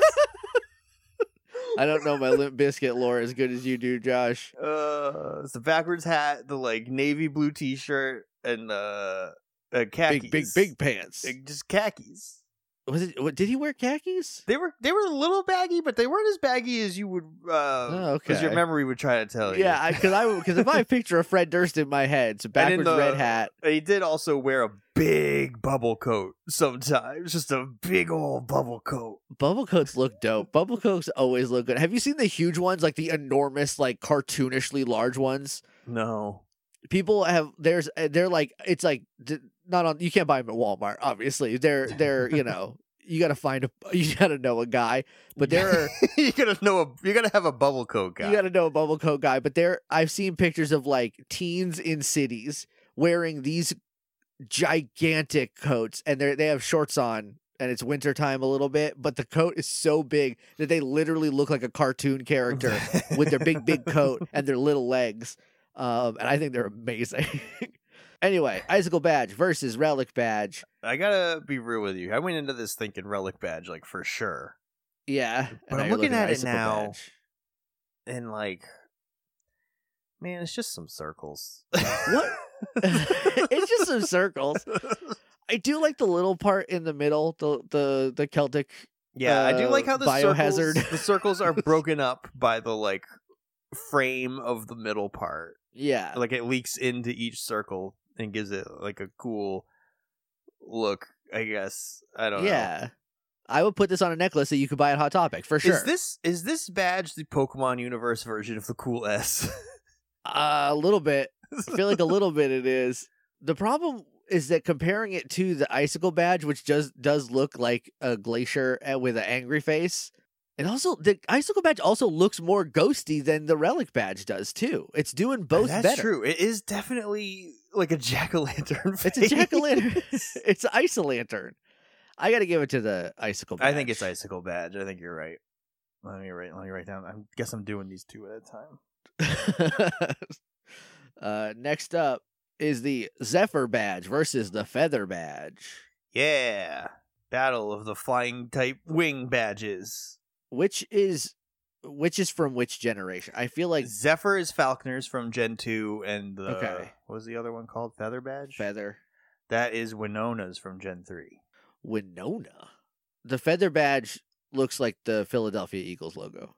I don't know my Limp Bizkit lore as good as you do, Josh. Uh, it's the backwards hat, the like navy blue T-shirt, and uh, uh khakis. Big, big, big pants. Like, just khakis. Was it? What, did he wear khakis? They were they were a little baggy, but they weren't as baggy as you would. Uh, Oh, As your okay. memory would try to tell you. Yeah, because I because if I picture a Fred Durst in my head, it's a And in backwards the- red hat. He did also wear a big bubble coat sometimes, just a big old bubble coat. Bubble coats look dope. Bubble coats always look good. Have you seen the huge ones, like the enormous, like cartoonishly large ones? No. People have there's uh, they're like it's like d- not on. You can't buy them at Walmart. Obviously, they're they're you know you got to find a you got to know a guy, but there are. you gotta know a you gotta have a bubble coat guy. You got to know a bubble coat guy, but there I've seen pictures of like teens in cities wearing these gigantic coats, and they they have shorts on, and it's wintertime a little bit, but the coat is so big that they literally look like a cartoon character with their big big coat and their little legs. Um, and I think they're amazing. Anyway, Icicle badge versus Relic badge. I gotta be real with you. I went into this thinking Relic badge, like for sure. Yeah, But now I'm you're looking at it Icicle now. badge. And like, man, it's just some circles. What? It's just some circles. I do like the little part in the middle, the the the Celtic. Yeah, I do like how the Biohazard. circles, the circles are broken up by the like frame of the middle part. Yeah, Like it leaks into each circle and gives it like a cool look. I guess I don't know. yeah. I would put this on a necklace that you could buy at Hot Topic for sure. Is this is this badge the Pokemon Universe version of the Cool S? Uh, a little bit? I feel like a little bit it is. The problem is that comparing it to the Icicle badge, which does does look like a glacier uh, with an angry face, it also the Icicle badge also looks more ghosty than the Relic badge does too. It's doing both That's better. true. It is definitely like a jack o' lantern. It's a jack o' lantern. It's an ice lantern. I got to give it to the Icicle badge. I think it's Icicle badge. I think you're right. Let me write. Let me write down. I guess I'm doing these two at a time. uh, next up is the Zephyr badge versus the Feather badge. Yeah, battle of the flying type wing badges. Which is which is from which generation? I feel like Zephyr is Falconer's from Gen two, and the Okay. what was the other one called? Feather badge. Feather. That is Winona's from Gen three. Winona. The Feather badge looks like the Philadelphia Eagles logo.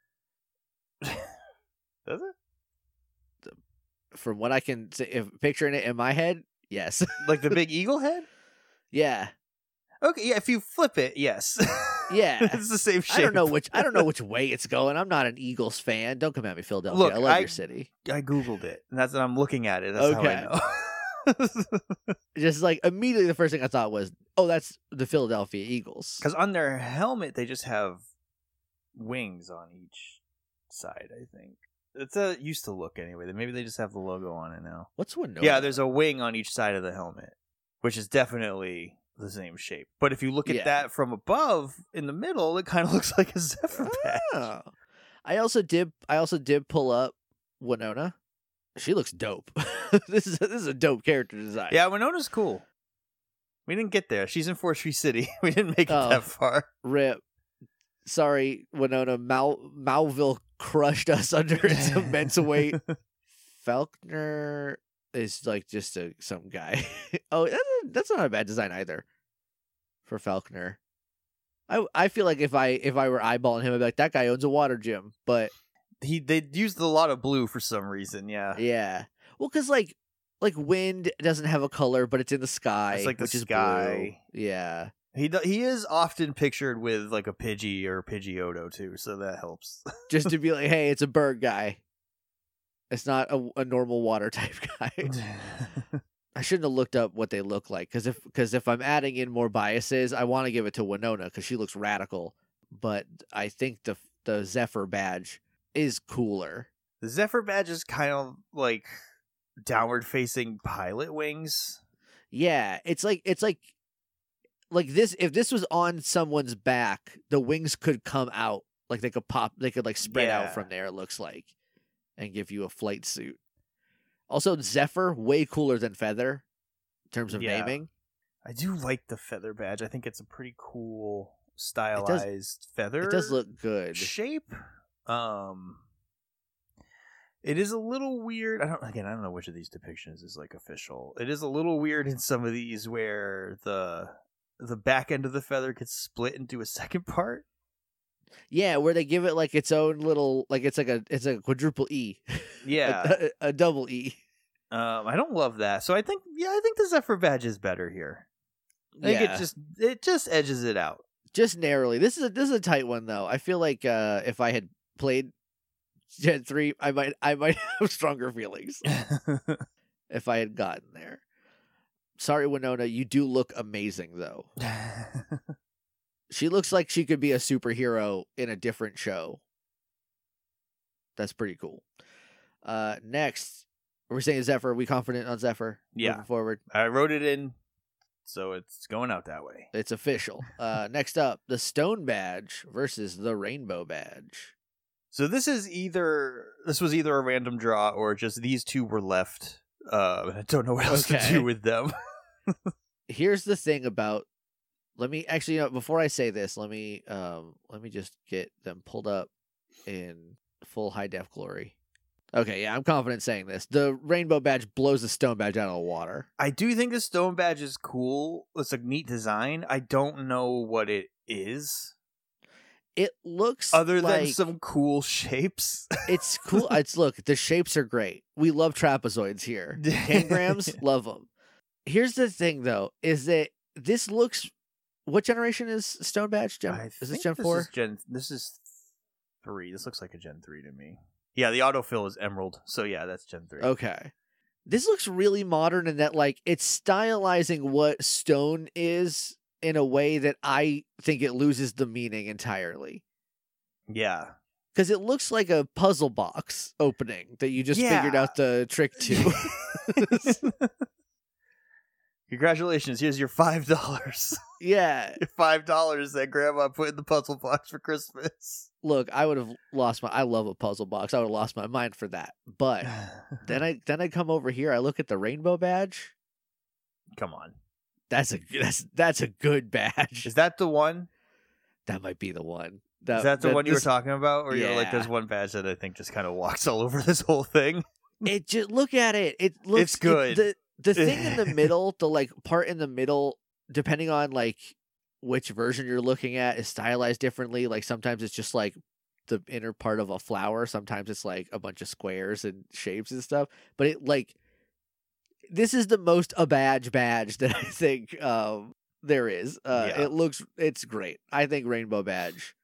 Does it? From what I can say, if picturing it in my head, yes. Like the big eagle head? Yeah. Okay, yeah, if you flip it, yes. Yeah. It's the same shape. I don't know which I don't know which way it's going. I'm not an Eagles fan. Don't come at me, Philadelphia. Look, I love I- your city. I Googled it, and that's what I'm looking at it. That's Okay. how I know. Just like immediately the first thing I thought was, oh, that's the Philadelphia Eagles. Because on their helmet, they just have wings on each side, I think. It's a used to look anyway. Maybe they just have the logo on it now. What's Winona? Yeah, there's a wing on each side of the helmet, which is definitely the same shape. But if you look at Yeah. that from above, in the middle, it kind of looks like a Zephyr badge. Oh. I also did I also did pull up Winona. She looks dope. this is this is a dope character design. Yeah, Winona's cool. We didn't get there. She's in Forestry City. We didn't make it Oh. that far. Rip. Sorry, Winona. Mal Malville crushed us under its immense weight. Falconer is like just a some guy. oh, that's, that's not a bad design either for Falconer. I I feel like if I if I were eyeballing him, I'd be like, that guy owns a water gym. But He they used a lot of blue for some reason. Yeah, yeah, well, because like like wind doesn't have a color, but it's in the sky, It's like the which is sky. blue. Yeah, he do, he is often pictured with like a Pidgey or Pidgeotto too, so that helps. just to be like, hey, it's a bird guy. It's not a, a normal water type guy. I shouldn't have looked up what they look like because if because if I'm adding in more biases, I want to give it to Winona because she looks radical. But I think the the Zephyr badge is cooler. The Zephyr badge is kind of like downward facing pilot wings. Yeah, it's like it's like like this. If this was on someone's back, the wings could come out like they could pop. They could like spread Yeah. out from there. It looks like, and give you a flight suit. Also, Zephyr way cooler than Feather in terms of Yeah. naming. I do like the feather badge. I think it's a pretty cool stylized feather. It does look good. shape. Um, it is a little weird. I don't again. I don't know which of these depictions is like official. It is a little weird in some of these where the the back end of the feather gets split into a second part. Yeah, where they give it like its own little, like it's like a it's a quadruple E, Yeah. a, a, a double E. Um, I don't love that. So I think yeah, I think the Zephyr badge is better here. I think Yeah, it just it just edges it out. just narrowly. This is a, this is a tight one though. I feel like uh, if I had played Gen three, I might I might have stronger feelings if I had gotten there. Sorry, Winona, you do look amazing though. She looks like she could be a superhero in a different show. That's pretty cool. Uh, next, we're saying Zephyr. Are we confident on Zephyr? Yeah. Moving forward. I wrote it in, so it's going out that way. It's official. Uh, next up, the Stone Badge versus the Rainbow Badge. So this is either this was either a random draw or just these two were left. Uh, I don't know what else to Okay. do with them. Here's the thing about. Let me actually, you know, before I say this, let me um, let me just get them pulled up in full high def glory. Okay, yeah, I'm confident saying this. The Rainbow Badge blows the Stone Badge out of the water. I do think the stone badge is cool. It's a neat design. I don't know what it is It looks other than like some cool shapes. it's cool. It's look, the shapes are great. We love trapezoids here. Tangrams, love them. Here's the thing, though, is that this looks. What generation is Stone Badge? Gen, I is this think Gen four? Is Gen, this is three. This looks like a Gen three to me. Yeah, the autofill is Emerald. So yeah, that's Gen three. Okay. This looks really modern in that, like, it's stylizing what stone is in a way that I think it loses the meaning entirely. Yeah. Because it looks like a puzzle box opening that you just Yeah. figured out the trick to. Congratulations, here's your five dollars. Yeah. Your five dollars that grandma put in the puzzle box for Christmas. Look, I would have lost my. I love a puzzle box. I would have lost my mind for that. But then I then I come over here. I look at the Rainbow Badge. Come on. That's a that's that's a good badge. Is that the one? That might be the one. Is that the one you were this- talking about? Or you're like, Yeah. there's one badge that I think just kind of walks all over this whole thing? It just look at it. It looks It's good. It, the the thing in the middle, the like part in the middle, depending on like which version you're looking at, is stylized differently. Like sometimes it's just like the inner part of a flower. Sometimes it's like a bunch of squares and shapes and stuff. But it like this is the most a badge badge that I think um there is. Uh, Yeah. It looks, it's great. I think Rainbow Badge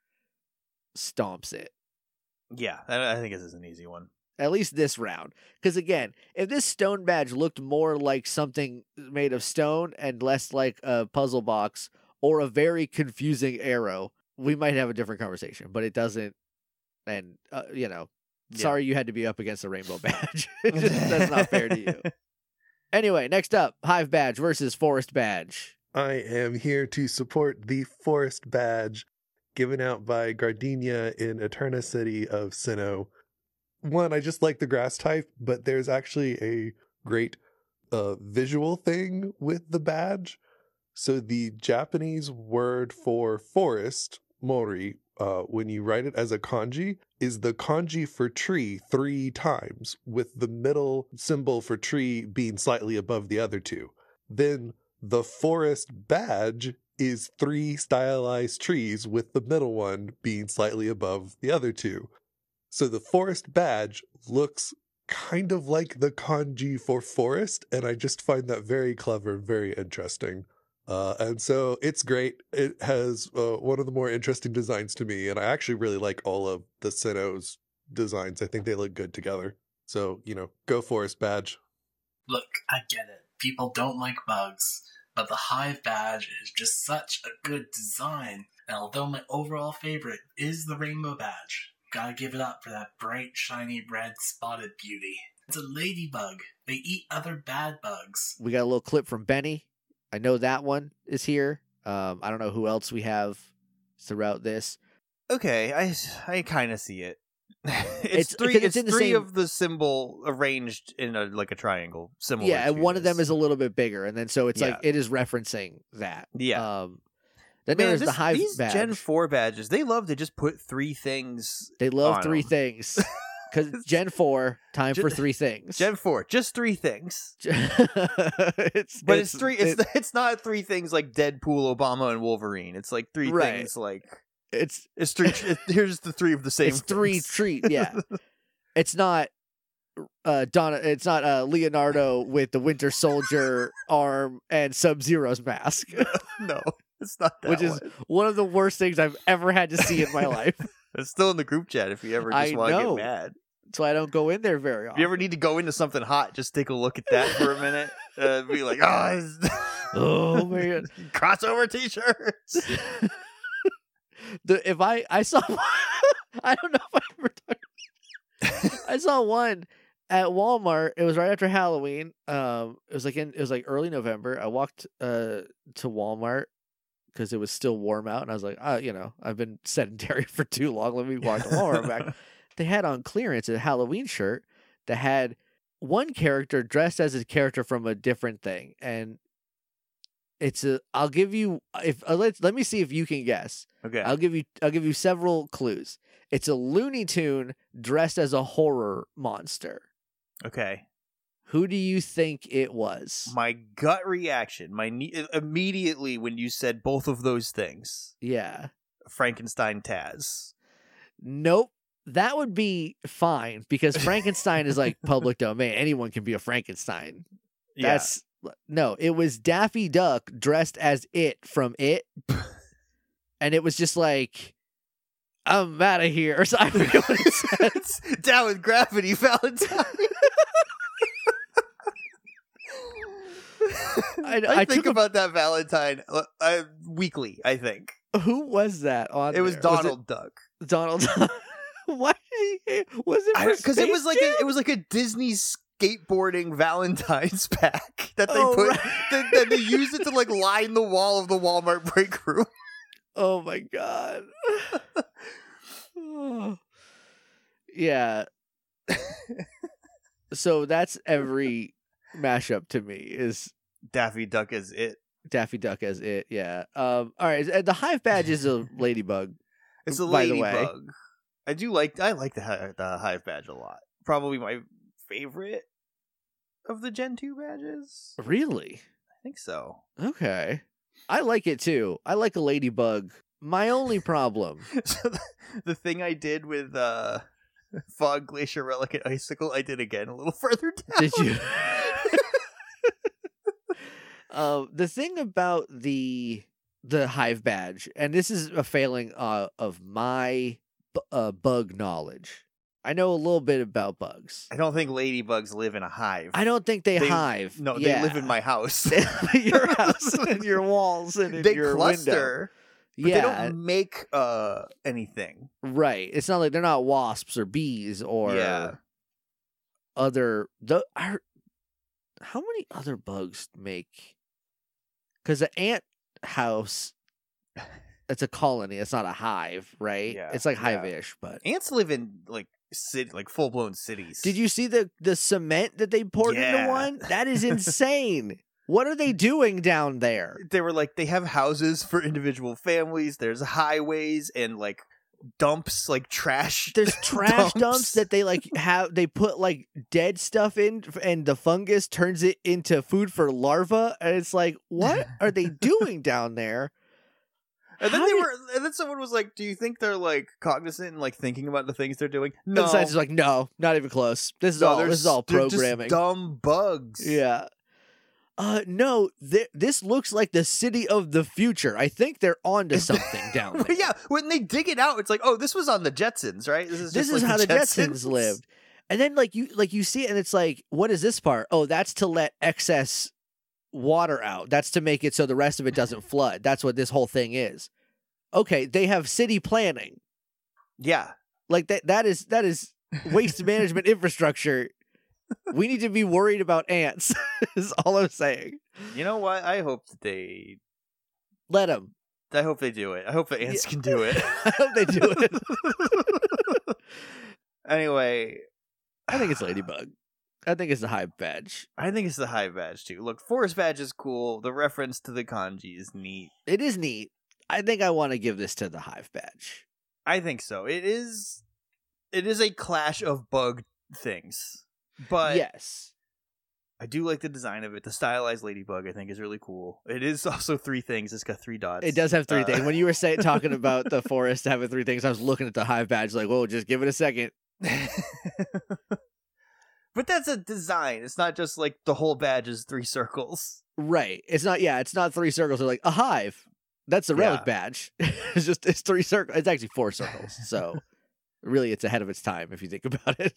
stomps it. Yeah, I, I think this is an easy one. At least this round. Because again, if this stone badge looked more like something made of stone and less like a puzzle box or a very confusing arrow, we might have a different conversation. But it doesn't. And, uh, you know, Yeah. sorry you had to be up against the rainbow badge. It just, that's not fair to you. Anyway, next up, Hive Badge versus Forest Badge. I am here to support the Forest Badge given out by Gardenia in Eterna City of Sinnoh. One, I just like the grass type, but there's actually a great uh, visual thing with the badge. So the Japanese word for forest, mori, uh, when you write it as a kanji, is the kanji for tree three times, with the middle symbol for tree being slightly above the other two. Then the forest badge is three stylized trees, with the middle one being slightly above the other two. So the forest badge looks kind of like the kanji for forest, and I just find that very clever, very interesting. Uh, and so it's great. It has uh, one of the more interesting designs to me, and I actually really like all of the Sinnoh's designs. I think they look good together. So, you know, go Forest Badge. Look, I get it. People don't like bugs, but the Hive Badge is just such a good design. And although my overall favorite is the Rainbow Badge, gotta give it up for that bright, shiny, red spotted beauty. It's a ladybug. They eat other bad bugs. We got a little clip from Benny. I know that one is here. Um, I don't know who else we have throughout this. Okay, I, I kind of see it. it's, It's- three. it's It's, in the three same- of the symbol arranged in a like a triangle. Similar. Yeah, and to one of them this. is a little bit bigger, and then so it's like Yeah. it is referencing that. Yeah. Um, then Man, there's this- the Hive these Badge. Gen four badges. They love to just put three things. They love on three 'em. things. Because Gen four, time Gen- for three things. Gen four, just three things. it's, But it's, three. It's it- it's not three things like Deadpool, Obama, and Wolverine. It's like three Right. things like it's it's three. it, here's the three of the same. it's three things. treat. Yeah, it's not. Uh, Donna. It's not uh, Leonardo with the Winter Soldier arm and Sub Zero's mask, No, it's not that. which is one. one of the worst things I've ever had to see in my life. It's still in the group chat if you ever just I want to know. get mad. So I don't go in there very If often. you ever need to go into something hot, just take a look at that for a minute. Uh, be like, oh, Oh man. crossover t-shirts. the if I I saw I don't know if I ever talked I saw one at Walmart. It was right after Halloween. Um it was like in it was like early November. I walked uh to Walmart because it was still warm out, and I was like, oh, you know, I've been sedentary for too long. Let me walk to Walmart back. They had on clearance a Halloween shirt that had one character dressed as a character from a different thing, and it's a. I'll give you if uh, let let me see if you can guess. Okay. I'll give you I'll give you several clues. It's a Looney Tune dressed as a horror monster. Okay. Who do you think it was? My gut reaction, my ne- immediately when you said both of those things, Yeah. Frankenstein Taz. Nope. That would be fine because Frankenstein is like public domain. Anyone can be a Frankenstein. Yeah. That's no, it was Daffy Duck dressed as it from It. And it was just like, I'm out of here. Or so, I forget what it said. It's down with gravity, Valentine. I, I, I think took a- about that Valentine uh, uh, weekly. I think Who was that on it was there? Donald Duck. it Donald Duck. Why did he? Was it Because it was Space like Jam? a, it was like a Disney skateboarding Valentine's pack that they Oh, put. right. That, that they used it to like line the wall of the Walmart break room. Oh my god. Oh. Yeah. So that's every mashup to me is Daffy Duck is it. Daffy Duck as it. Yeah. Um. All right. and The Hive Badge is a ladybug. It's a By the way. ladybug. I do like I like the hi- the Hive badge a lot. Probably my favorite of the Gen two badges. Really? I think so. Okay. I like it too. I like a ladybug. My only problem. So the, the thing I did with uh, Fog, Glacier, Relic, and Icicle, I did again a little further down. Did you? Uh, the thing about the the hive badge, and this is a failing uh, of my bu- uh, bug knowledge. I know a little bit about bugs. I don't think ladybugs live in a hive. I don't think they, They- hive. No, Yeah. they live in my house. They live in your house and your walls and in They your window. cluster, but Yeah, they don't make uh anything. right. It's not like they're not wasps or bees or Yeah. other. The are, how many other bugs make? Because the ant house, it's a colony. It's not a hive, right? Yeah, It's like yeah. hive-ish, but. Ants live in like city, like full blown cities. Did you see the the cement that they poured into Yeah. one? That is insane. What are they doing down there? They were like they have houses for individual families. There's highways and like dumps, like trash. There's trash dumps. that they like have. They put like dead stuff in, and the fungus turns it into food for larvae. And it's like, what are they doing down there? And then How they did- were, and then someone was like, "Do you think they're like cognizant and like thinking about the things they're doing?" And No, the scientist is like, no, not even close. This is no, all. they're This is all s- they're just programming. dumb bugs. Yeah. Uh, no. Th- this looks like the city of the future. I think they're onto something down there. But yeah, when they dig it out, it's like, oh, this was on the Jetsons, right? This is This just is like how the Jetsons lived. And then like you like you see it and it's like, what is this part? Oh, that's to let excess water out. That's to make it so the rest of it doesn't flood. That's what this whole thing is. Okay, they have city planning. Yeah, Like that that is that is waste management infrastructure. We need to be worried about ants. Is all I'm saying. you know what? I hope that they, Let them. I hope they do it. I hope the ants can do it. I hope they do it. Anyway, I think it's Ladybug. I think it's the hive badge. I think it's the hive badge too. Look, forest badge is cool. The reference to the kanji is neat. It is neat. I think I want to give this to the hive badge. I think so. It is. It is a clash of bug things, but Yes. I do like the design of it. The stylized ladybug, I think, is really cool. It is also three things. It's got three dots. It does have three Uh, things. When you were saying talking about the forest having three things, I was looking at the hive badge like, whoa, just give it a second. But that's a design. It's not just like the whole badge is three circles. Right. It's not, yeah, it's not three circles. They're like, a hive. That's the relic Yeah. badge. It's just, it's three circles. It's actually four circles. So really, it's ahead of its time if you think about it.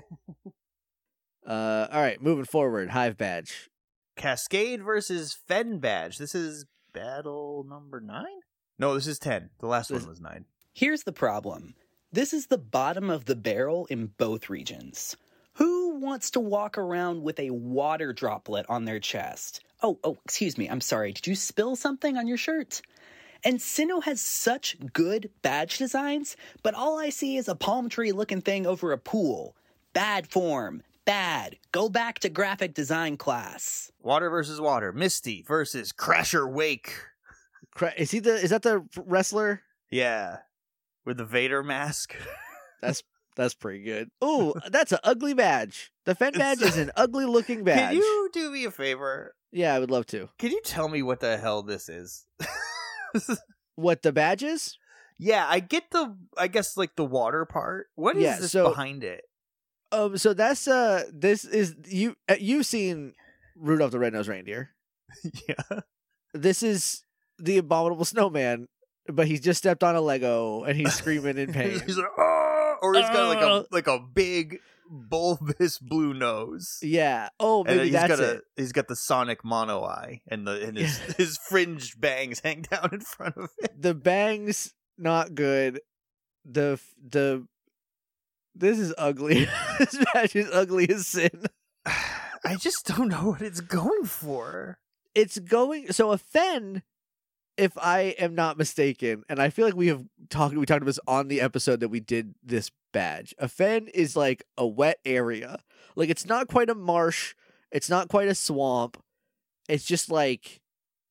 Uh, all right, moving forward. Hive badge. Cascade versus Fen badge. This is battle number nine? No, this is ten. The last This- one was nine. Here's the problem. This is the bottom of the barrel in both regions. Who wants to walk around with a water droplet on their chest? Oh, oh, excuse me. I'm sorry. Did you spill something on your shirt? And Sinnoh has such good badge designs, but all I see is a palm tree looking thing over a pool. Bad form. Bad. Go back to graphic design class. Water versus water. Misty versus Crasher Wake. Cra- Is he the, is that the wrestler? Yeah. With the Vader mask. That's, that's pretty good. Ooh, that's an ugly badge. The Fen badge is an ugly looking badge. Can you do me a favor? Yeah, I would love to. Can you tell me what the hell this is? What the badge is? Yeah, I get the, I guess, like the water part. What is Yeah, this so- behind it? Um, so that's uh, this is you. Uh, you've seen Rudolph the Red-Nosed Reindeer. Yeah. This is the Abominable Snowman, but he's just stepped on a Lego and he's screaming in pain. He's like, oh, or he's got like a Uh. like a big bulbous blue nose. Yeah. Oh, And maybe he's that's got a it. he's got the Sonic mono eye, and the and his his fringed bangs hang down in front of it. The bangs not good. The f- the this is ugly. This badge is ugly as sin. I just don't know what it's going for. It's going so a Fen, if I am not mistaken, and I feel like we have talked we talked about this on the episode that we did this badge. A Fen is like a wet area. Like it's not quite a marsh, it's not quite a swamp. It's just like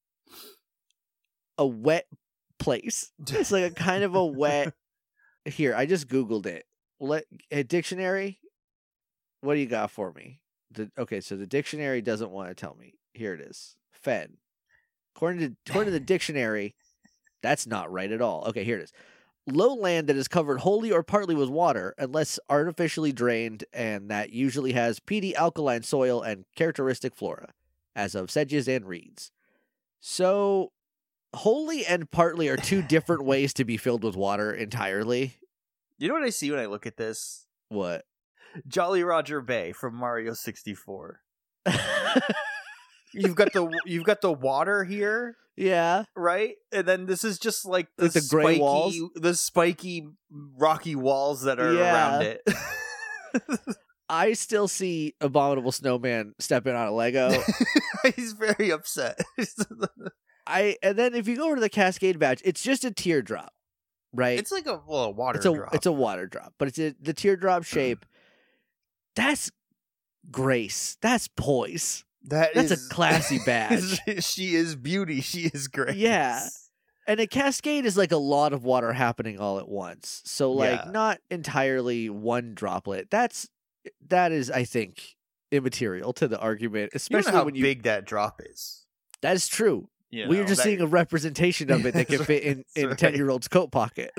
a wet place. It's like a kind of a wet here, I just Googled it. Let a dictionary. What do you got for me? The, okay, so the dictionary doesn't want to tell me. Here it is. Fen. According to according to the dictionary, that's not right at all. Okay, here it is. Lowland that is covered wholly or partly with water, unless artificially drained, and that usually has peaty alkaline soil and characteristic flora, as of sedges and reeds. So, wholly and partly are two different ways to be filled with water entirely. You know what I see when I look at this? What? Jolly Roger Bay from Mario sixty-four. You've got the you've got the water here, Yeah. right? And then this is just like the, Like the gray spiky, walls? the spiky rocky walls that are Yeah. around it. I still see Abominable Snowman stepping on a Lego. He's very upset. I and then if you go over to the Cascade badge, it's just a teardrop, right? It's like a well, a water it's a drop. it's a water drop, but it's a, the teardrop shape. That's grace. That's poise. That That's is- a classy badge. She is beauty. She is great. Yeah. And a cascade is like a lot of water happening all at once. So like Yeah. not entirely one droplet. That's that is I think immaterial to the argument, You don't especially know how when you big that drop is. that is true. You We're know, just that- seeing a representation of it that can That's fit in right. in That's ten year old's coat pocket.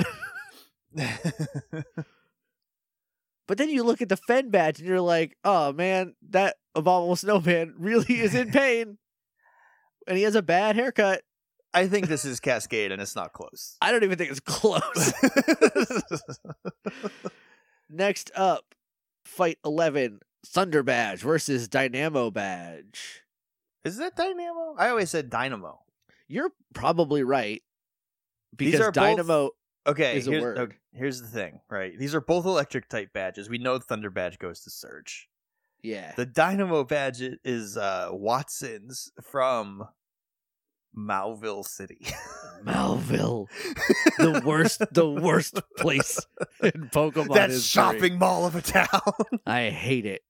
But then you look at the Fen badge and you're like, oh man, that Abominable Snowman really is in pain. And he has a bad haircut. I think this is Cascade, and it's not close. I don't even think it's close. Next up, Fight eleven, Thunder Badge versus Dynamo Badge. Is that Dynamo? I always said Dynamo. You're probably right. These Because are both- Dynamo Okay, is a here's, word. okay, here's the thing, right? These are both electric type badges. We know Thunder Badge goes to Surge. Yeah. The Dynamo Badge i- is uh, Watson's from Mauville City. Malville. The worst the worst place in Pokemon That history. shopping mall of a town. I hate it.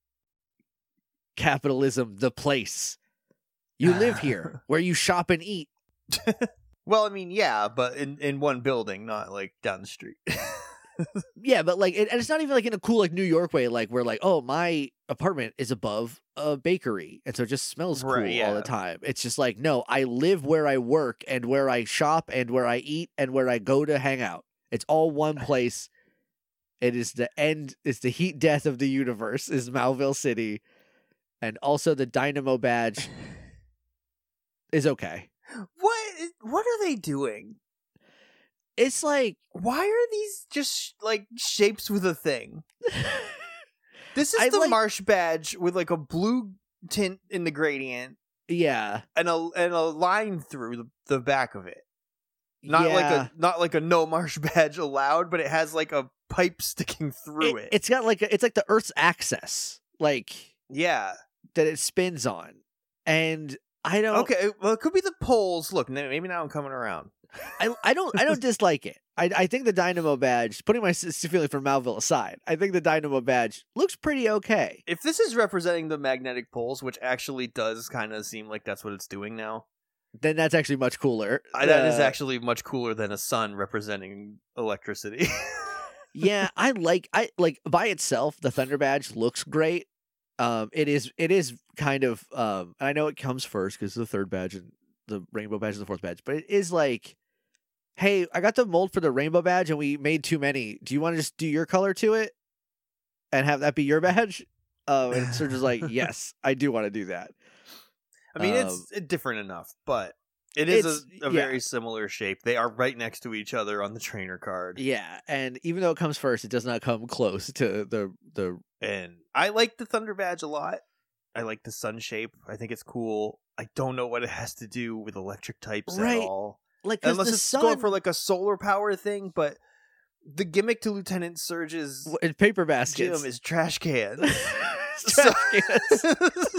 Capitalism, the place. You live here, where you shop and eat. Well, I mean, yeah, but in, in one building, not like down the street. Yeah, but like, it, and it's not even like in a cool like New York way, like where like, oh, my apartment is above a bakery, and so it just smells cool Right, all yeah. the time. It's just like, no, I live where I work and where I shop and where I eat and where I go to hang out. It's all one place. It is the end. It's the heat death of the universe. Is Mauville City, and also the Dynamo Badge is okay. What is- what are they doing? It's like Why are these just like shapes with a thing? This is I the like- Marsh badge with like a blue tint in the gradient yeah, and a and a line through the, the back of it. Not yeah. like a not like a no Marsh badge allowed, but it has like a pipe sticking through it. It, it's got like a, it's like the Earth's axis, like yeah. that it spins on, and I don't. Okay, well it could be the poles. Look, n- maybe now I'm coming around. I, I don't I don't dislike it. I I think the Dynamo Badge, putting my s- feeling for Malville aside, I think the Dynamo Badge looks pretty okay. If this is representing the magnetic poles, which actually does kind of seem like that's what it's doing now, Then that's actually much cooler. I, that is Uh, actually much cooler than a sun representing electricity. yeah. I like I like by itself. The Thunder Badge looks great. Um, it is it is kind of um. I know it comes first because the third badge and the Rainbow Badge is the fourth badge, but it is like, hey, I got the mold for the Rainbow Badge and we made too many. Do you want to just do your color to it and have that be your badge? Uh, and Surge is like, yes, I do want to do that. I mean, Um, it's uh, different enough, but it is a, it's- a yeah. very similar shape. They are right next to each other on the trainer card. Yeah, and even though it comes first, it does not come close to the the. And I like the Thunder Badge a lot. I like the sun shape. I think it's cool. I don't know what it has to do with electric types Right. at all. Like, 'cause Unless the it's sun, going for like a solar power thing, but the gimmick to Lieutenant Surge's w- in paper baskets. gym is trash cans. Trash cans.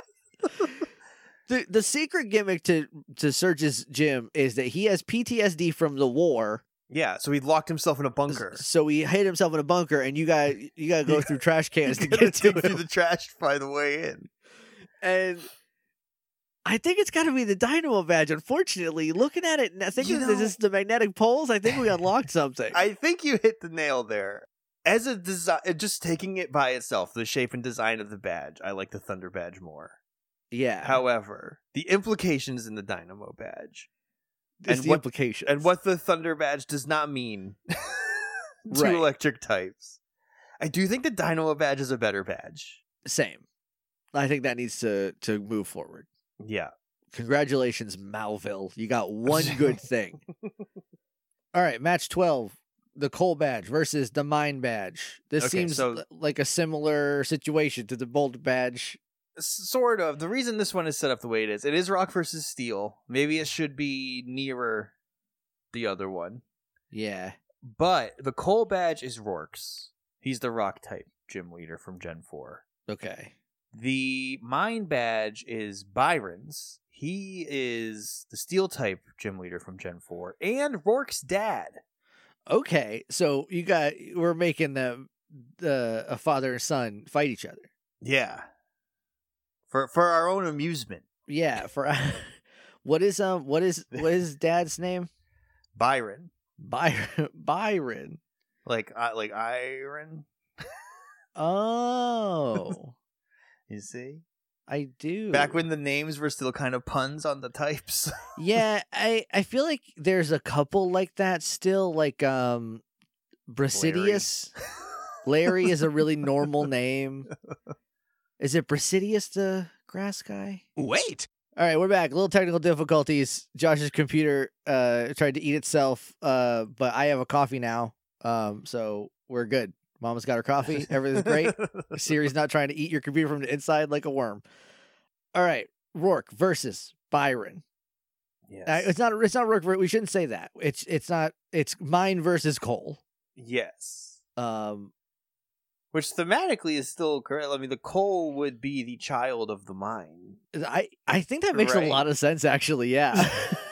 the the secret gimmick to to Surge's gym is that he has P T S D from the war, Yeah, so he locked himself in a bunker. so he hid himself in a bunker, and you got you got to go through trash cans to He's gonna get to dig through him. the trash to find the way in. And I think it's got to be the Dynamo Badge. Unfortunately, looking at it, and I think You this know- is the magnetic poles. I think we unlocked something. I think you hit the nail there. As a design, just taking it by itself, the shape and design of the badge, I like the Thunder Badge more. yeah, However, the implications in the Dynamo Badge it's and the what- implication and what the Thunder Badge does not mean to Right. electric types. I do think the Dynamo Badge is a better badge. same. I think that needs to to move forward Yeah. Congratulations, Malville. You got one good thing. All right, match twelve. The Coal Badge versus the Mine Badge. This Okay, seems so- l- like a similar situation to the Boulder Badge. S- Sort of. The reason this one is set up the way it is, it is rock versus steel. Maybe it should be nearer the other one. Yeah. But the coal badge is Rourke's. He's the rock type gym leader from Gen four. Okay. The mine badge is Byron's. He is the steel type gym leader from Gen four. And Rourke's dad. Okay. So you got we're making them the a father and son fight each other. Yeah. For for our own amusement. Yeah. For what is um what is what is dad's name? Byron. Byron. Byron. Like uh, like iron. Oh. You see? I do. Back when the names were still kind of puns on the types. Yeah, I I feel like there's a couple like that still, like um Brasidius. Larry is a really normal name. Is it Brasidius the grass guy? Wait. All right, we're back. A little technical difficulties. Josh's computer uh tried to eat itself, uh, but I have a coffee now. Um, so we're good. Mama's got her coffee. Everything's great. Siri's not trying to eat your computer from the inside like a worm. All right, Rourke versus Byron. Yes. Uh, it's not. It's not Rourke. ver- We shouldn't say that. It's. It's not. It's mine versus Cole. Yes. Um. Which thematically is still correct. I mean, the coal would be the child of the mine. I. I think that makes Right. a lot of sense. Actually, yeah.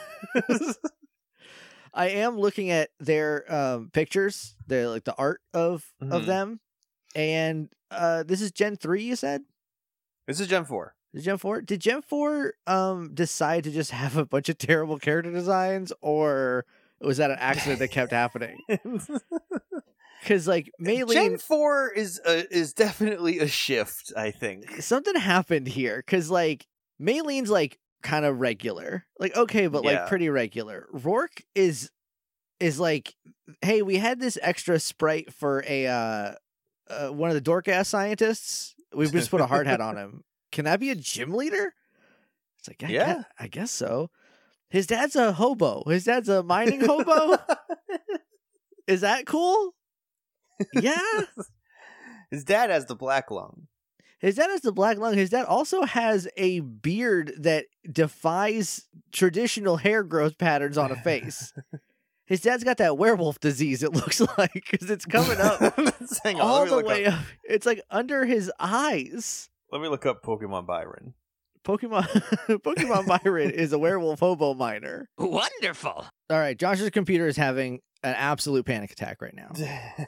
I am looking at their um pictures. They're like the art of of Mhm. them, and uh, this is Gen three. You said. This is Gen four. Is Gen four? Did Gen four um decide to just have a bunch of terrible character designs, or was that an accident that kept happening? Because like Gen Maylene, four is a, is definitely a shift, I think. something happened here. Because like Maylene's like kind of regular, like okay, but like Yeah. pretty regular. Rourke is is like, hey, we had this extra sprite for a uh, uh one of the dork ass scientists. We just put a hard hat on him. Can that be a gym leader? It's like, I Yeah. guess, I guess so. His dad's a hobo. His dad's a mining hobo. Is that cool? Yeah. His dad has the black lung. His dad has the black lung. His dad also has a beard that defies traditional hair growth patterns on a face. His dad's got that werewolf disease, it looks like, because it's coming up Hang on, all let me the look way up. up. It's like under his eyes. Let me look up Pokemon Byron. Pokemon Pokemon Byron is a werewolf hobo miner. Wonderful. All right, Josh's computer is having an absolute panic attack right now.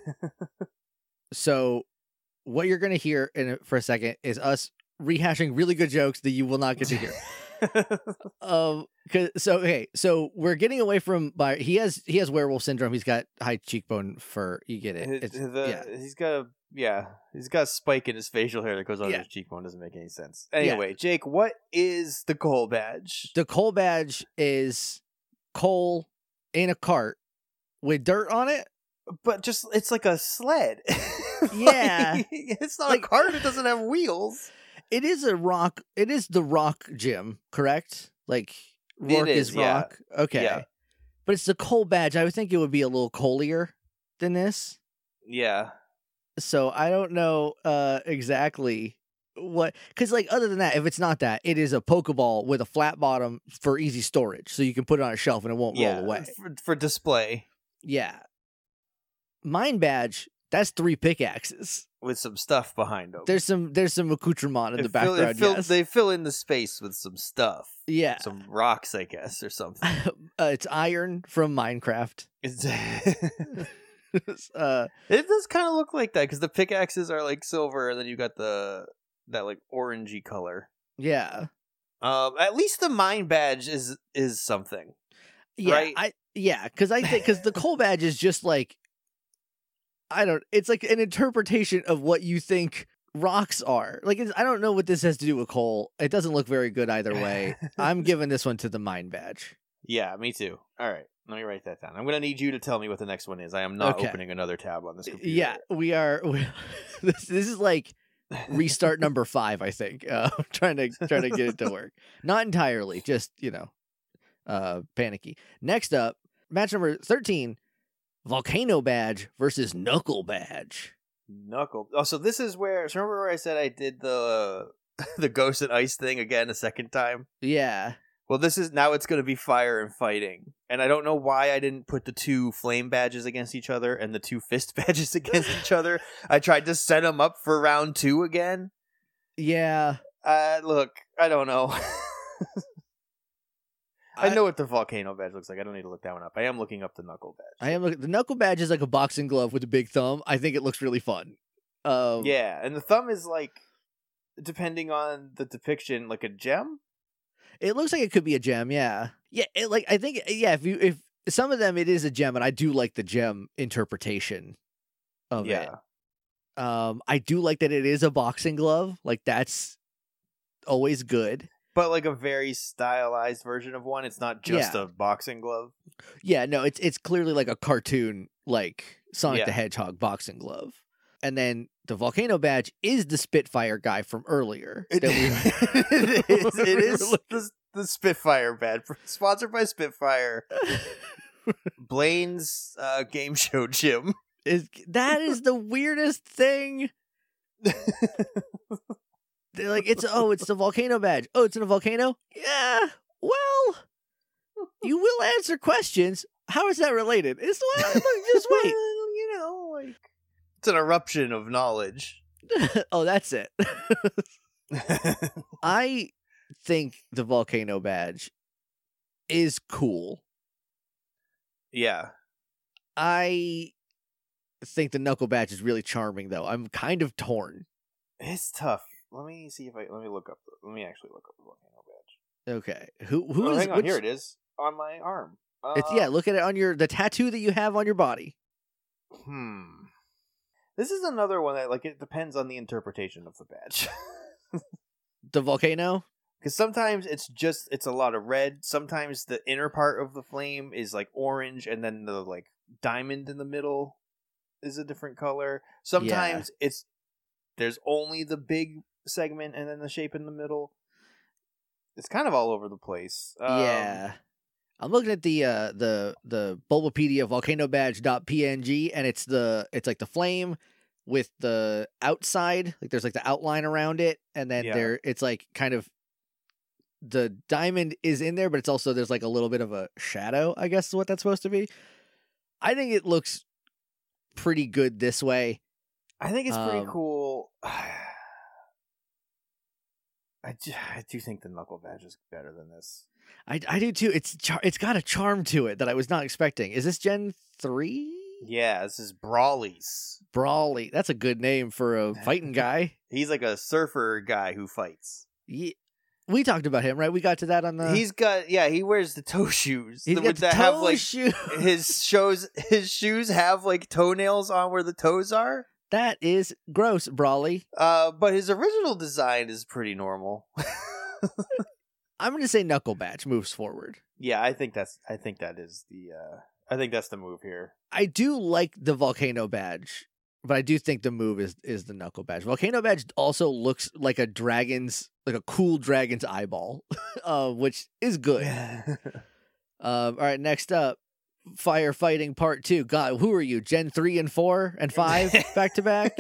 So what you're going to hear in a, for a second is us rehashing really good jokes that you will not get to hear. um, cause, so okay, so we're getting away from by he has he has werewolf syndrome. He's got high cheekbone fur. You get it? His- It's, the- yeah. He's got a yeah, he's got a spike in his facial hair that goes under Yeah. his cheekbone. Doesn't make any sense. Anyway, Jake, what is the coal badge? The coal badge is coal in a cart with dirt on it. But just it's like a sled. Yeah. Like, it's not Like- a cart. It doesn't have wheels. It is a rock. It is the rock gym, correct? Like Rourke is, is, yeah. rock. Okay, Yeah. but it's the coal badge. I would think it would be a little coalier than this. Yeah. So I don't know uh, exactly what, because like other than that, if it's not that, it is a Pokeball with a flat bottom for easy storage, so you can put it on a shelf and it won't Yeah. roll away. For, for display Yeah, Mine badge. That's three pickaxes. with some stuff behind them. There's some there's some accoutrement in It the fill- it background. fill- yes. They fill in the space with some stuff. Yeah. Some rocks, I guess, or something. uh, it's iron from Minecraft. It's uh, It does kind of look like that because the pickaxes are like silver, and then you got the that like orangey color. yeah, Um, at least the mine badge is is something. yeah, Right? I yeah, because I think because the coal badge is just like I don't. It's like an interpretation of what you think rocks are. Like it's, I don't know what this has to do with coal. It doesn't look very good either way. I'm giving this one to the mine badge. Yeah, me too. All right, let me write that down. I'm gonna need you to tell me what the next one is. I am not Okay. opening another tab on this computer. Yeah, we are. We, this this is like restart number five. I think uh, trying to trying to get it to work. Not entirely, just you know, uh, panicky. Next up, match number thirteen: Volcano Badge versus Knuckle Badge. Knuckle. Oh, so this is where. So remember where I said I did the the Ghost and Ice thing again a second time? Yeah. Well, this is now it's going to be fire and fighting. And I don't know why I didn't put the two flame badges against each other and the two fist badges against each other. I tried to set them up for round two again. Yeah. Uh, look, I don't know. I, I know what the volcano badge looks like. I don't need to look that one up. I am looking up the knuckle badge. I am looking. The Knuckle Badge is like a boxing glove with a big thumb. I think it looks really fun. Um, Yeah, and the thumb is like, depending on the depiction, like a gem. It looks like it could be a gem, yeah. Yeah, it, like I think yeah, if you if some of them it is a gem, and I do like the gem interpretation of Yeah. it. Um I do like that it is a boxing glove. Like that's always good. But like a very stylized version of one. It's not just Yeah. a boxing glove. Yeah, no, it's it's clearly like a cartoon like Sonic Yeah. the Hedgehog boxing glove. And then the Volcano Badge is the Spitfire guy from earlier. It, that we- it is, it we is were looking- the, the Spitfire badge. Sponsored by Spitfire. Blaine's uh, game show gym. is that is the weirdest thing. They're like, it's oh, it's the Volcano Badge. Oh, it's in a volcano? Yeah. Well, you will answer questions. How is that related? It's well, look, just wait. Well, you know, like it's an eruption of knowledge. Oh, that's it. I think the Volcano Badge is cool. Yeah. I think the Knuckle Badge is really charming, though. I'm kind of torn. It's tough. Let me see if I let me look up. The, let me actually look up the volcano badge. Okay, who who Oh, is? hang on, which- here it is on my arm. Uh, It's yeah. Look at it on your the tattoo that you have on your body. Hmm. This is another one that like it depends on the interpretation of the badge. The volcano. Because sometimes it's just it's a lot of red. Sometimes the inner part of the flame is like orange, and then the like diamond in the middle is a different color. Sometimes it's there's only the big segment and then the shape in the middle. It's kind of all over the place. Um, Yeah. I'm looking at the uh the the Bulbapedia volcano badge dot P N G, and it's the it's like the flame with the outside, like there's like the outline around it, and then Yeah. there it's like kind of the diamond is in there, but it's also there's like a little bit of a shadow, I guess is what that's supposed to be. I think it looks pretty good this way. I think it's pretty Um, cool. I do, I do think the knuckle badge is better than this. I, I do too. It's char- it's got a charm to it that I was not expecting. Is this Gen three? Yeah, this is Brawlies. Brawly. That's a good name for a fighting guy. He's like a surfer guy who fights. Yeah. We talked about him, right? We got to that on the. He's got yeah. He wears the toe shoes. He's the, got the that toe have like shoe. his shows. His shoes have like toenails on where the toes are. That is gross, Brawly. Uh, but his original design is pretty normal. I'm going to say Knuckle Badge moves forward. Yeah, I think that's. I think that is the. Uh, I think that's the move here. I do like the Volcano Badge, but I do think the move is is the Knuckle Badge. Volcano Badge also looks like a dragon's, like a cool dragon's eyeball, uh, which is good. Um, all right, next up, Firefighting Part Two. God, who are you? Gen three and four and five back to back.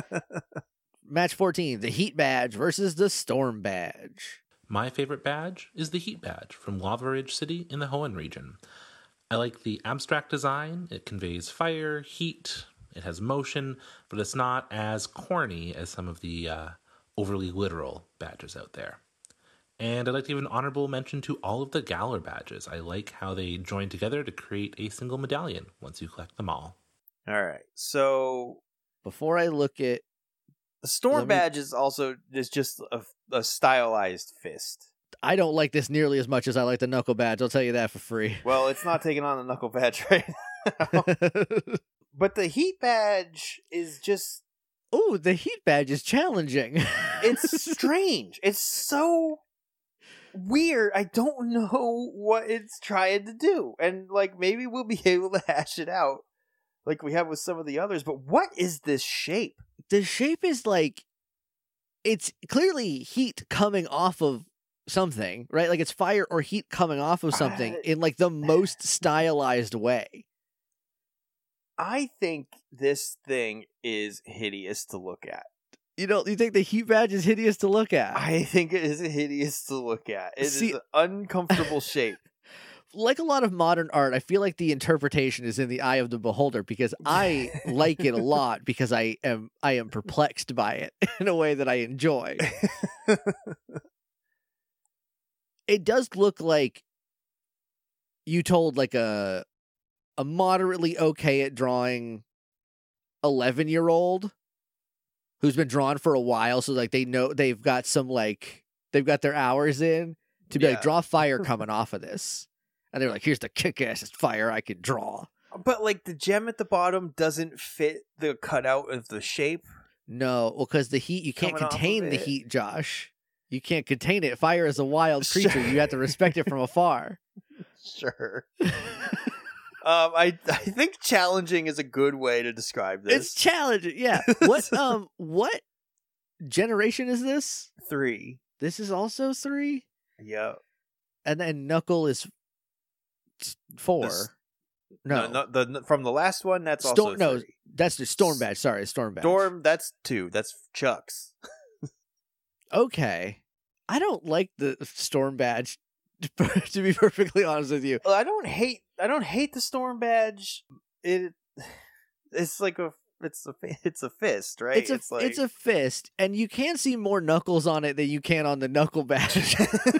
Match fourteen: the Heat Badge versus the Storm Badge. My favorite badge is the Heat Badge from Lava Ridge City in the Hoenn region. I like the abstract design. It conveys fire, heat, it has motion, but it's not as corny as some of the uh, overly literal badges out there. And I'd like to give an honorable mention to all of the Galar badges. I like how they join together to create a single medallion once you collect them all. All right, so Before I look at the storm Let me- badge is also is just a, a stylized fist. I don't like this nearly as much as I like the Knuckle Badge. I'll tell you that for free. Well, it's not taking on the knuckle badge right now. But the heat badge is just Oh, the Heat Badge is challenging. it's strange. It's so weird. I don't know what it's trying to do. And like maybe we'll be able to hash it out like we have with some of the others, but what is this shape? The shape is like it's clearly heat coming off of something, right? Like it's fire or heat coming off of something Uh, in like the most stylized way. I think this thing is hideous to look at. You know, you think the heat badge is hideous to look at? I think it is hideous to look at. It See- is an uncomfortable shape. Like a lot of modern art, I feel like the interpretation is in the eye of the beholder because I like it a lot because I am I am perplexed by it in a way that I enjoy. It does look like you told like a a moderately okay at drawing eleven year old who's been drawn for a while, so like they know they've got some like they've got their hours in to be Yeah. like draw fire coming off of this. And they're like, here's the kick-ass fire I can draw. But like the gem at the bottom doesn't fit the cutout of the shape. No, well, because the heat, you can't Coming off of contain the it. heat, Josh. You can't contain it. Fire is a wild creature. Sure. You have to respect it from afar. Sure. um, I I think challenging is a good way to describe this. It's challenging. Yeah. What um what generation is this? Three. This is also three? Yeah. And then Knuckle is s- four. This- no, no, the from the last one. That's Storm- also no, three. that's the Storm Badge. Sorry, Storm Badge. Storm. That's two. That's Chuck's. Okay. I don't like the Storm Badge, to be perfectly honest with you. Well, I don't hate. I don't hate the Storm Badge. It. It's like a. It's a. It's a fist, right? It's a it's, like, a fist, and you can see more knuckles on it than you can on the Knuckle Badge.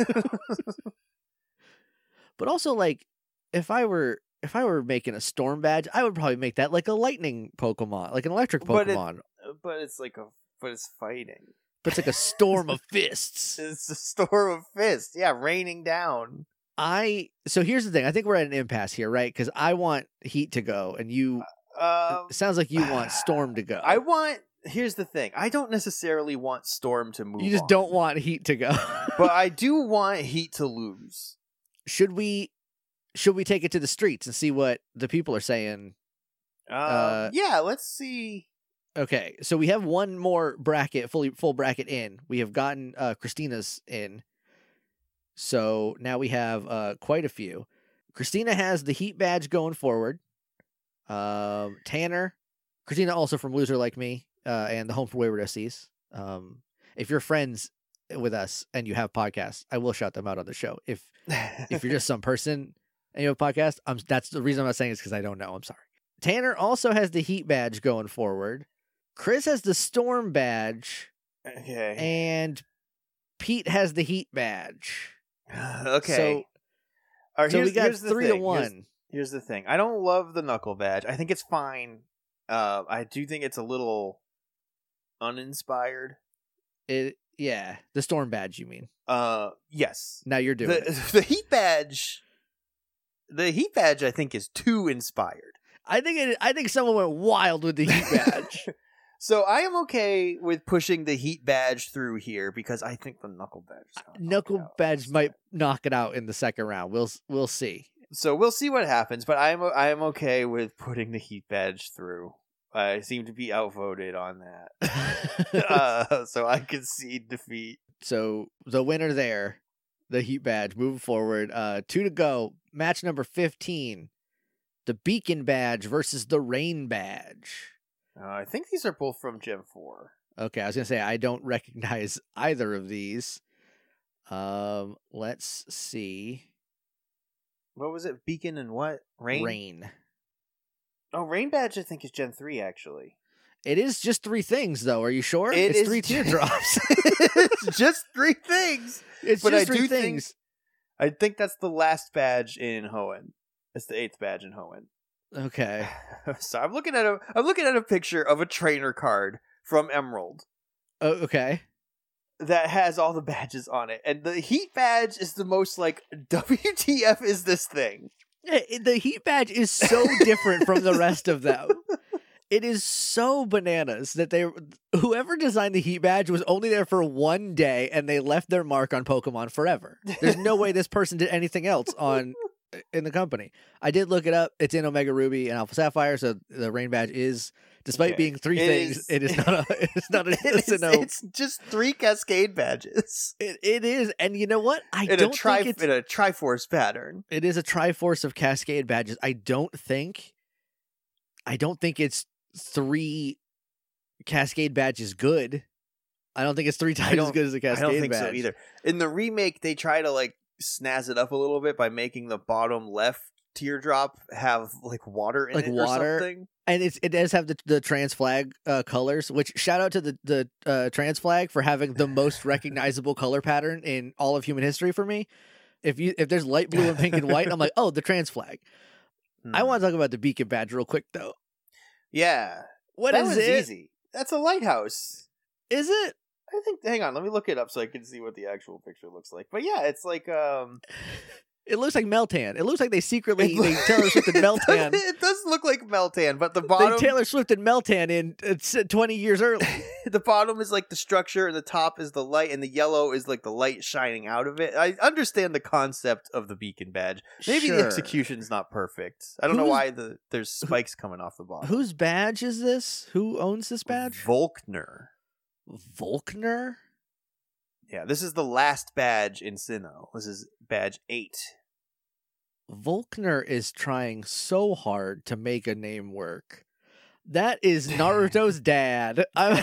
But also, like, if I were if I were making a Storm Badge, I would probably make that like a lightning Pokemon, like an electric But it- Pokemon. but it's like a. But it's fighting. But it's like a storm of fists. It's a storm of fists. Yeah, raining down. I so here's the thing. I think we're at an impasse here, right? Because I want Heat to go, and you. Um, It sounds like you want Storm to go. I want. Here's the thing. I don't necessarily want Storm to move. You just on, don't want Heat to go. But I do want Heat to lose. should we? Should we take it to the streets and see what the people are saying? Um, Uh, yeah, let's see. Okay, so we have one more bracket, fully full bracket in. We have gotten uh, Christina's in, so now we have uh, quite a few. Christina has the Heat Badge going forward. Um, Tanner, Christina also from Loser Like Me, uh, and the Home for Wayward S Cs. Um, if you're friends with us and you have podcasts, I will shout them out on the show. If if you're just some person and you have a podcast, I'm, that's the reason I'm not saying it's because I don't know. I'm sorry. Tanner also has the Heat Badge going forward. Chris has the Storm Badge, okay. and Pete has the Heat Badge. okay. So, All right, so we here's- got here's the three to thing. one. Here's, here's the thing. I don't love the Knuckle Badge. I think it's fine. Uh, I do think it's a little uninspired. It, yeah, the Storm Badge, you mean? Uh, yes. Now you're doing it. The, the Heat Badge. The Heat Badge, I think, is too inspired. I think it. I think someone went wild with the Heat Badge. So I am okay with pushing the Heat Badge through here because I think the Knuckle Badge. Is gonna knock it Knuckle out. Badge might knock it out in the second round. We'll we'll see. So we'll see what happens, but I am I am okay with putting the Heat Badge through. I seem to be outvoted on that, uh, so I concede defeat. So the winner there, the Heat Badge, moving forward. Uh, two to go. Match number fifteen, the Beacon Badge versus the Rain Badge. Uh, I think these are both from Gen four. Okay, I was gonna say I don't recognize either of these. Um, let's see. What was it? Beacon and what? Rain. Rain. Oh, Rain Badge. I think is Gen three actually. It is just three things, though. Are you sure? It it's is- three teardrops. It's just three things. It's But just I three do think- things. I think that's the last badge in Hoenn. It's the eighth badge in Hoenn. Okay. So I'm looking at a I'm looking at a picture of a trainer card from Emerald Oh, okay. that has all the badges on it, and the Heat Badge is the most like W T F is this thing? Yeah, it- The Heat Badge is so different from the rest of them. It is so bananas that they, whoever designed the Heat Badge was only there for one day and they left their mark on Pokemon forever. There's no way this person did anything else on in the company. I did look it up. It's in Omega Ruby and Alpha Sapphire, so the rain badge is, despite Okay. being three It things, is- it is not a it's not a, It it's, is- a no. it's just three Cascade badges It, it is, and you know what? I in a don't tri think it's in a Triforce pattern. it is a Triforce of Cascade badges. I don't think I don't think it's three Cascade badges good. I don't think it's three times as don't- good as a Cascade I don't think badge. so either. In the remake, they try to like snazz it up a little bit by making the bottom left teardrop have like water in Like it water? or something. And it's it does have the the trans flag uh, colors, which shout out to the the uh, trans flag for having the most recognizable color pattern in all of human history for me. If you if there's light blue and pink and white, I'm like, oh, the trans flag. I Hmm. want to talk about the beacon badge real quick though. Yeah, What that is was it? easy. That's a lighthouse. Is it? I think. Hang on, let me look it up so I can see what the actual picture looks like. But yeah, it's like um. It looks like Meltan. It looks like they secretly It they loo- Taylor Swift and it does- Meltan. It does look like Meltan, but the They bottom, Taylor Swift and Meltan in it's twenty years early. the bottom is like the structure, and the top is the light, and the yellow is like the light shining out of it. I understand the concept of the beacon badge. Maybe the Sure. execution's not perfect. I don't know Who's- why the there's spikes coming off the bottom. Whose badge is this? Who owns this badge? Volkner. Volkner? Yeah, this is the last badge in Sinnoh. This is badge eight. Volkner is trying so hard to make a name work. That is Naruto's dad. I'm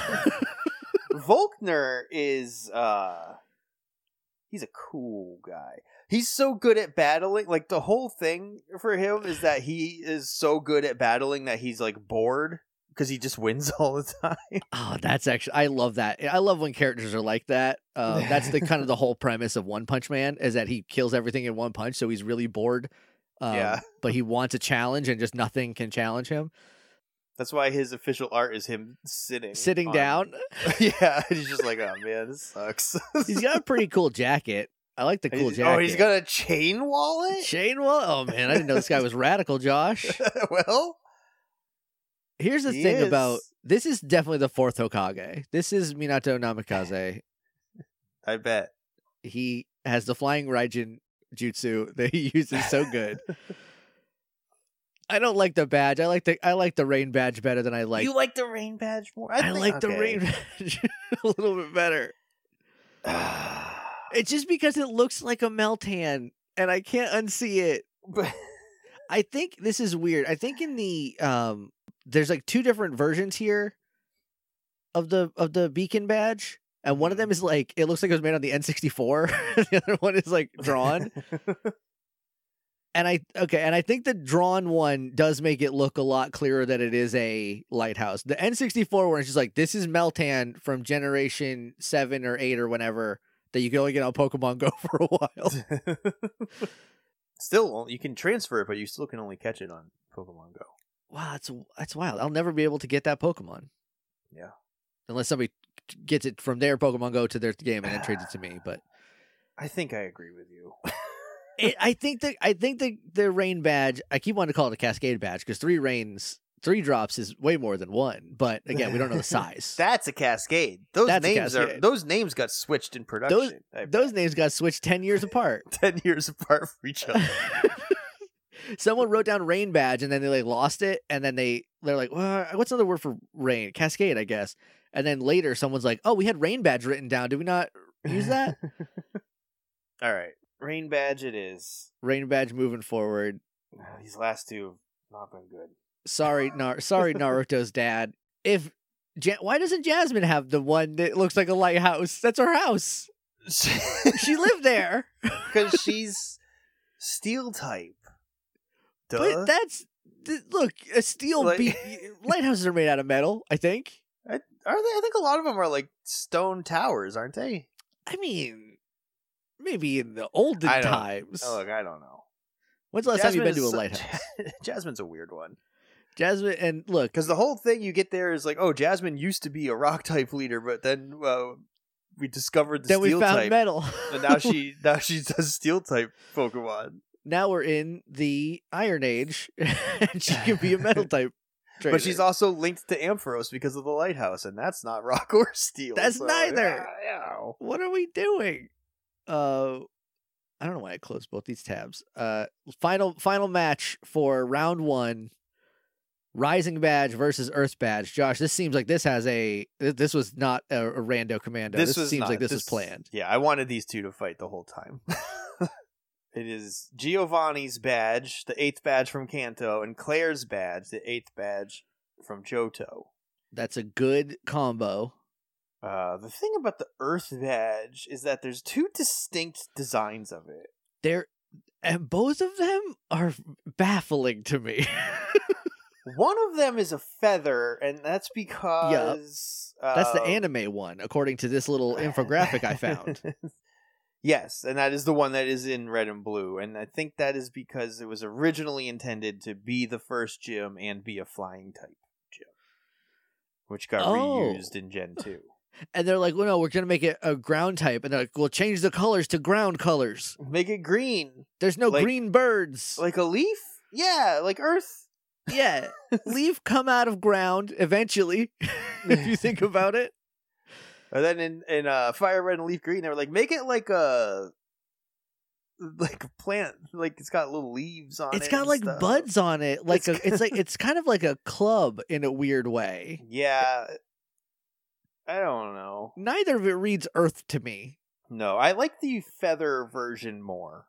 Volkner is uh he's a cool guy. He's so good at battling. Like the whole thing for him is that he is so good at battling that he's like bored because he just wins all the time. Oh, that's actually I love that. I love when characters are like that. Uh, that's the kind of the whole premise of One Punch Man is that he kills everything in one punch, so he's really bored. Um, Yeah. but he wants a challenge, and just nothing can challenge him. That's why his official art is him sitting Sitting on- down, Yeah, he's just like, oh man, this sucks. he's got a pretty cool jacket. I like the cool He's- jacket. Oh, he's got a chain wallet. chain wall. Oh man, I didn't know this guy was radical, Josh. Well, Here's the He thing is. about this is definitely the fourth Hokage. This is Minato Namikaze. I bet. He has the flying Raijin jutsu that he uses so good. I don't like the badge. I like the I like the rain badge better than I like. you like the rain badge more? I, think- like the okay. rain badge a little bit better. It's just because it looks like a Meltan, and I can't unsee it. But I think this is weird. I think in the um, there's like two different versions here of the of the beacon badge, and one of them is like it looks like it was made on the N sixty-four. The other one is like drawn. And I okay, and I think the drawn one does make it look a lot clearer that it is a lighthouse. The N sixty-four one is just like this is Meltan from generation seven or eight or whenever that you can only get on Pokemon Go for a while. Still, you can transfer it, but you still can only catch it on Pokemon Go. Wow, that's that's wild. I'll never be able to get that Pokemon. Yeah. Unless somebody gets it from their Pokemon Go to their game and then trades it to me. But I think I agree with you. it, I think that I think the the rain badge. I keep wanting to call it a Cascade badge because three rains, three drops is way more than one. But again, we don't know the size. That's a Cascade. Those That's a names are Cascade. those names got switched in production. I bet. Those names got switched ten years apart. ten years apart from each other. Someone wrote down rain badge and then they like lost it and then they they're like, well, what's another word for rain? Cascade, I guess. And then later someone's like, oh, we had rain badge written down. Did we not use that? All right, rain badge it is. Rain badge moving forward. These last two have not been good. Sorry, Nar- sorry, Naruto's dad. If ja- why doesn't Jasmine have the one that looks like a lighthouse? That's her house. She lived there. Because she's steel type. Duh. But that's th- look, a steel Like- be- lighthouses are made out of metal, I think. I, are they? I think a lot of them are like stone towers, aren't they? I mean, maybe in the olden I don't- times. Oh, look, I don't know. When's the last time you've been Jasmine to a is so- lighthouse? Jasmine's a weird one. Jasmine, and look, Because the whole thing you get there is like, oh, Jasmine used to be a rock type leader, but then uh, we discovered the then we steel found type, metal. and now she now she does steel type Pokemon. Now we're in the Iron Age, and she can be a metal type trainer. But she's also linked to Ampharos because of the lighthouse, and that's not rock or steel. That's so, neither. Yeah, yeah. What are we doing? Uh, I don't know why I closed both these tabs. Uh, final final match for round one. Rising Badge versus Earth Badge. Josh, this seems like this has a. This was not a, a rando commando. This, This was seems not. like this, This- was planned. Yeah, I wanted these two to fight the whole time. It is Giovanni's badge, the eighth badge from Kanto, and Claire's badge, the eighth badge from Johto. That's a good combo. Uh, the thing about the Earth badge is that there's two distinct designs of it. They're and both of them are baffling to me. One of them is a feather, and that's because That's the um, anime one, according to this little infographic I found. Yes, and that is the one that is in red and blue, and I think that is because it was originally intended to be the first gym and be a flying type gym, which got Oh. reused in Gen two. And they're like, well, no, we're going to make it a ground type. And they're like, we'll change the colors to ground colors. Make it green, There's no Like- green birds. like a leaf. Yeah, like Earth. Yeah. Leaf come out of ground eventually, if you think about it. And then in in uh, Fire Red and Leaf Green, they were like, make it like a like a plant, like it's got little leaves on it. It's got and like stuff. buds on it. Like It's a, it's like it's kind of like a club in a weird way. Yeah, I don't know. Neither of it reads Earth to me. No, I like the feather version more.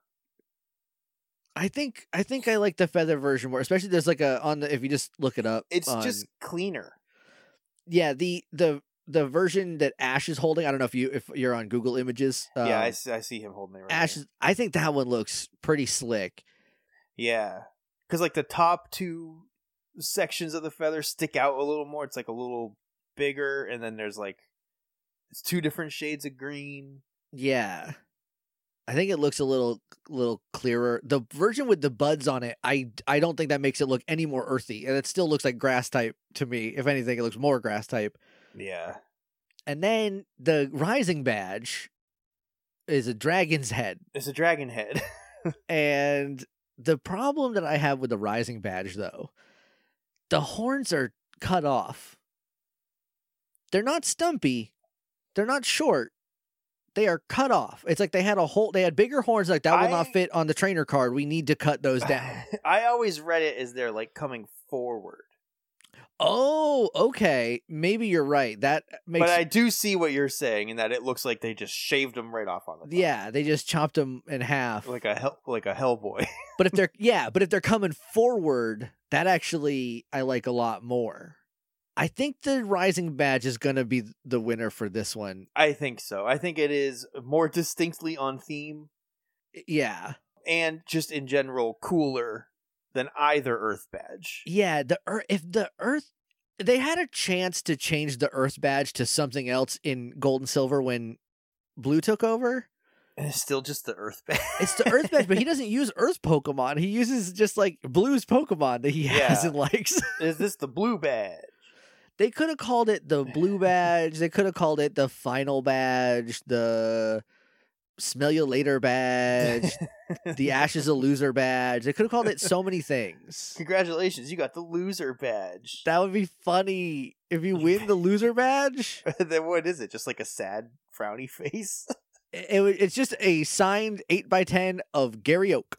I think I think I like the feather version more, especially there's like a on the if you just look it up. It's on- just cleaner. yeah the the the version that Ash is holding. I don't know if you if you're on Google Images. Um, yeah, I, see- I see him holding it right Ash. here. Is, I think that one looks pretty slick. Yeah, because like the top two sections of the feather stick out a little more. It's like a little bigger, and then there's like it's two different shades of green. Yeah. I think it looks a little little clearer. The version with the buds on it, I, I don't think that makes it look any more earthy. And it still looks like grass type to me. If anything, it looks more grass type. Yeah, And then the Rising Badge is a dragon's head. it's a dragon head. And the problem that I have with the Rising Badge, though, the horns are cut off. They're not stumpy. They're not short. They are cut off. It's like they had a whole. They had bigger horns. Like that will not I- fit on the trainer card. We need to cut those down. I always read it as they're like coming forward, Oh, okay. Maybe you're right. That makes. but I do see what you're saying in that it looks like they just shaved them right off on the top. yeah, they just chopped them in half. like a hell, like a Hellboy. But if they're yeah, but if they're coming forward, that actually I like a lot more. I think the Rising Badge is going to be the winner for this one. I think so. I think it is more distinctly on theme Yeah. and just in general cooler than either Earth badge. Yeah, the Earth if the Earth they had a chance to change the Earth Badge to something else in Gold and Silver when Blue took over. And it's still just the Earth badge. It's the Earth Badge, but he doesn't use Earth Pokemon. He uses just like Blue's Pokemon that he has Yeah. and likes. Is this the Blue badge? They could have called it the Blue Badge. They could have called it the Final Badge, the Smell You Later Badge, the Ash is a Loser Badge. They could have called it so many things. Congratulations, you got the Loser badge. That would be funny if you win the Loser Badge. Then what is it? Just like a sad, frowny face? It, it, would- it's just a signed eight by ten of Gary Oak.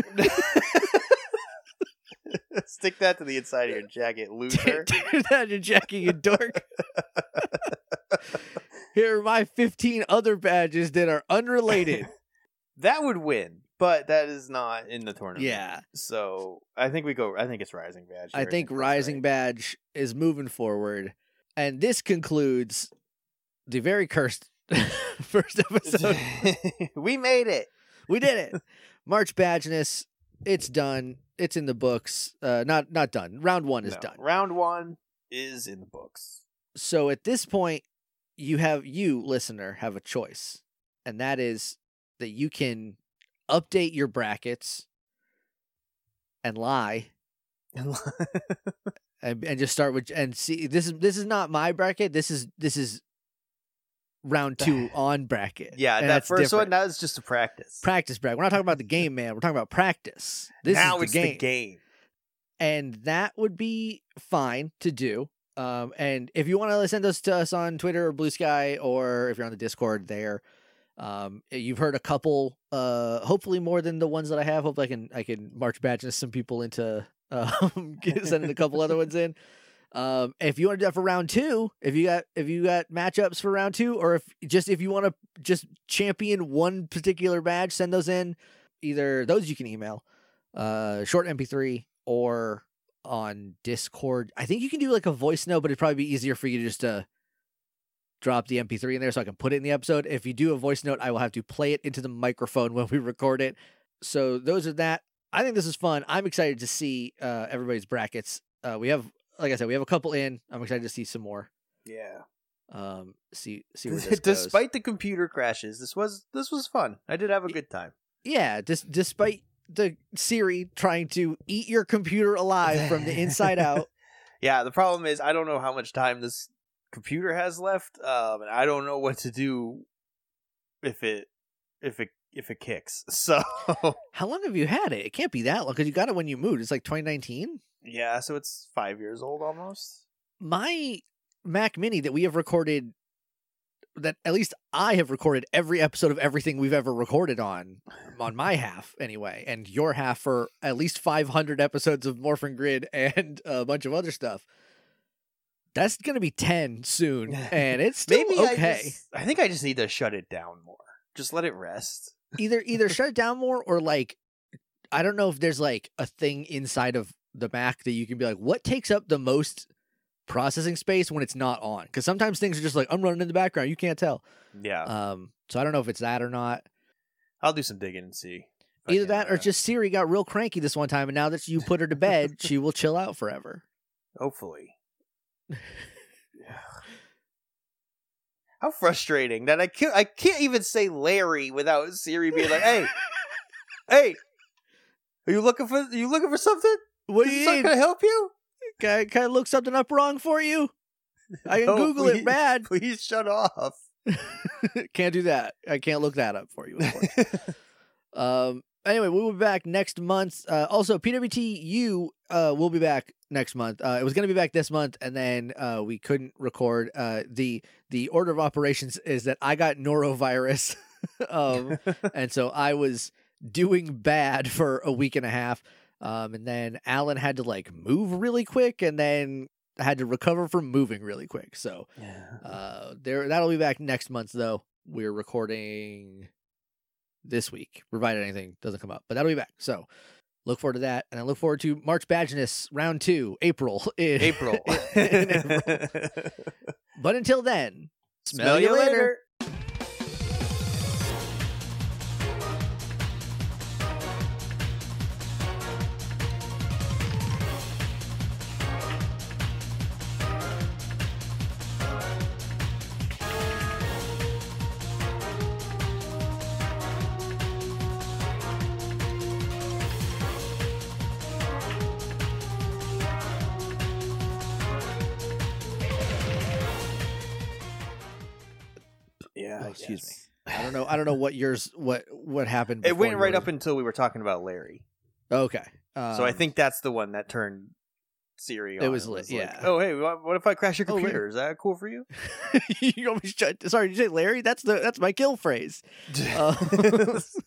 Stick that to the inside of your jacket, loser. Turn down your jacket, you dork. Here are my fifteen other badges that are unrelated. That would win, but that is not in the tournament. Yeah. So I think we go. I think it's Rising Badge. I here. think that's Rising right. Badge is moving forward. And this concludes the very cursed first episode. We made it. We did it. March Badgeness. It's done. It's in the books. Uh, not not done. Round one is No, done. Round one is in the books. So at this point, you have you listener have a choice, and that is that you can update your brackets and lie and and just start with and see this is this is not my bracket. This is this is round two on bracket. Yeah, And that that's first different. one, that was just a practice. Practice bracket. We're not talking about the game, man. We're talking about practice. This now is it's the game. the game. And that would be fine to do. Um, and if you want to send those to us on Twitter or Blue Sky, or if you're on the Discord there, Um, you've heard a couple, uh, hopefully more than the ones that I have. Hope I can I can March badge some people into um, sending a couple other ones in. Um, if you want to do that for round two, if you got if you got matchups for round two, or if just if you want to just champion one particular badge, send those in. Either those you can email, uh, short M P three or on Discord. I think you can do like a voice note, but it'd probably be easier for you to just uh drop the M P three in there so I can put it in the episode. If you do a voice note, I will have to play it into the microphone when we record it. So those are that. I think this is fun. I'm excited to see uh, everybody's brackets. Uh, we have, like I said, we have a couple in. I'm excited to see some more. Yeah. Um. See. See where this goes. Despite the computer crashes, this was this was fun. I did have a good time. Yeah. Dis- despite the Siri trying to eat your computer alive from the inside out. Yeah. The problem is I don't know how much time this computer has left, um, and I don't know what to do if it if it if it kicks. So how long have you had it? It can't be that long because you got it when you moved. It's like twenty nineteen. Yeah, so it's five years old almost. My Mac Mini that we have recorded, that at least I have recorded every episode of everything we've ever recorded on, on my half anyway, and your half for at least five hundred episodes of Morphin Grid and a bunch of other stuff. That's going to be ten soon, and it's still Maybe okay. I, just, I think I just need to shut it down more. Just let it rest. either either shut it down more or like, I don't know if there's like a thing inside of the Mac that you can be like, what takes up the most processing space when it's not on? Because sometimes things are just like, I'm running in the background. You can't tell. Yeah. Um. So I don't know if it's that or not. I'll do some digging and see. if I Either can, that or uh, just Siri got real cranky this one time, and now that you put her to bed, she will chill out forever. Hopefully. How frustrating that I can't I can't even say Larry without Siri being like, "Hey, hey, are you looking for are you looking for something? What do Is you this need? gonna help you? Can I, can I look something up wrong for you? I can No, Google please, it bad. Please shut off." Can't do that. I can't look that up for you. Unfortunately. um. Anyway, we'll be back next month. Uh, also, P W T U uh, will be back next month. Uh, it was going to be back this month, and then uh, we couldn't record. Uh, the The order of operations is that I got norovirus, um, and so I was doing bad for a week and a half, um, and then Alan had to like move really quick, and then had to recover from moving really quick. So uh, there, that'll be back next month. Though we're recording this week, provided anything doesn't come up, but that'll be back. So look forward to that, and I look forward to March Badgeness round two, April. In, April. in April. But until then, smell, Smell you you later. later. Yeah, Oh, I excuse guess. me. I don't know. I don't know what yours. What what happened. It before went right yours. up until we were talking about Larry. Okay. Um, So I think that's the one that turned Siri on. It was lit, like, yeah. oh, hey, what, what if I crash your Oh, computer? Larry. Is that cool for you? you almost tried, sorry, did you say Larry? That's the that's my kill phrase. Uh,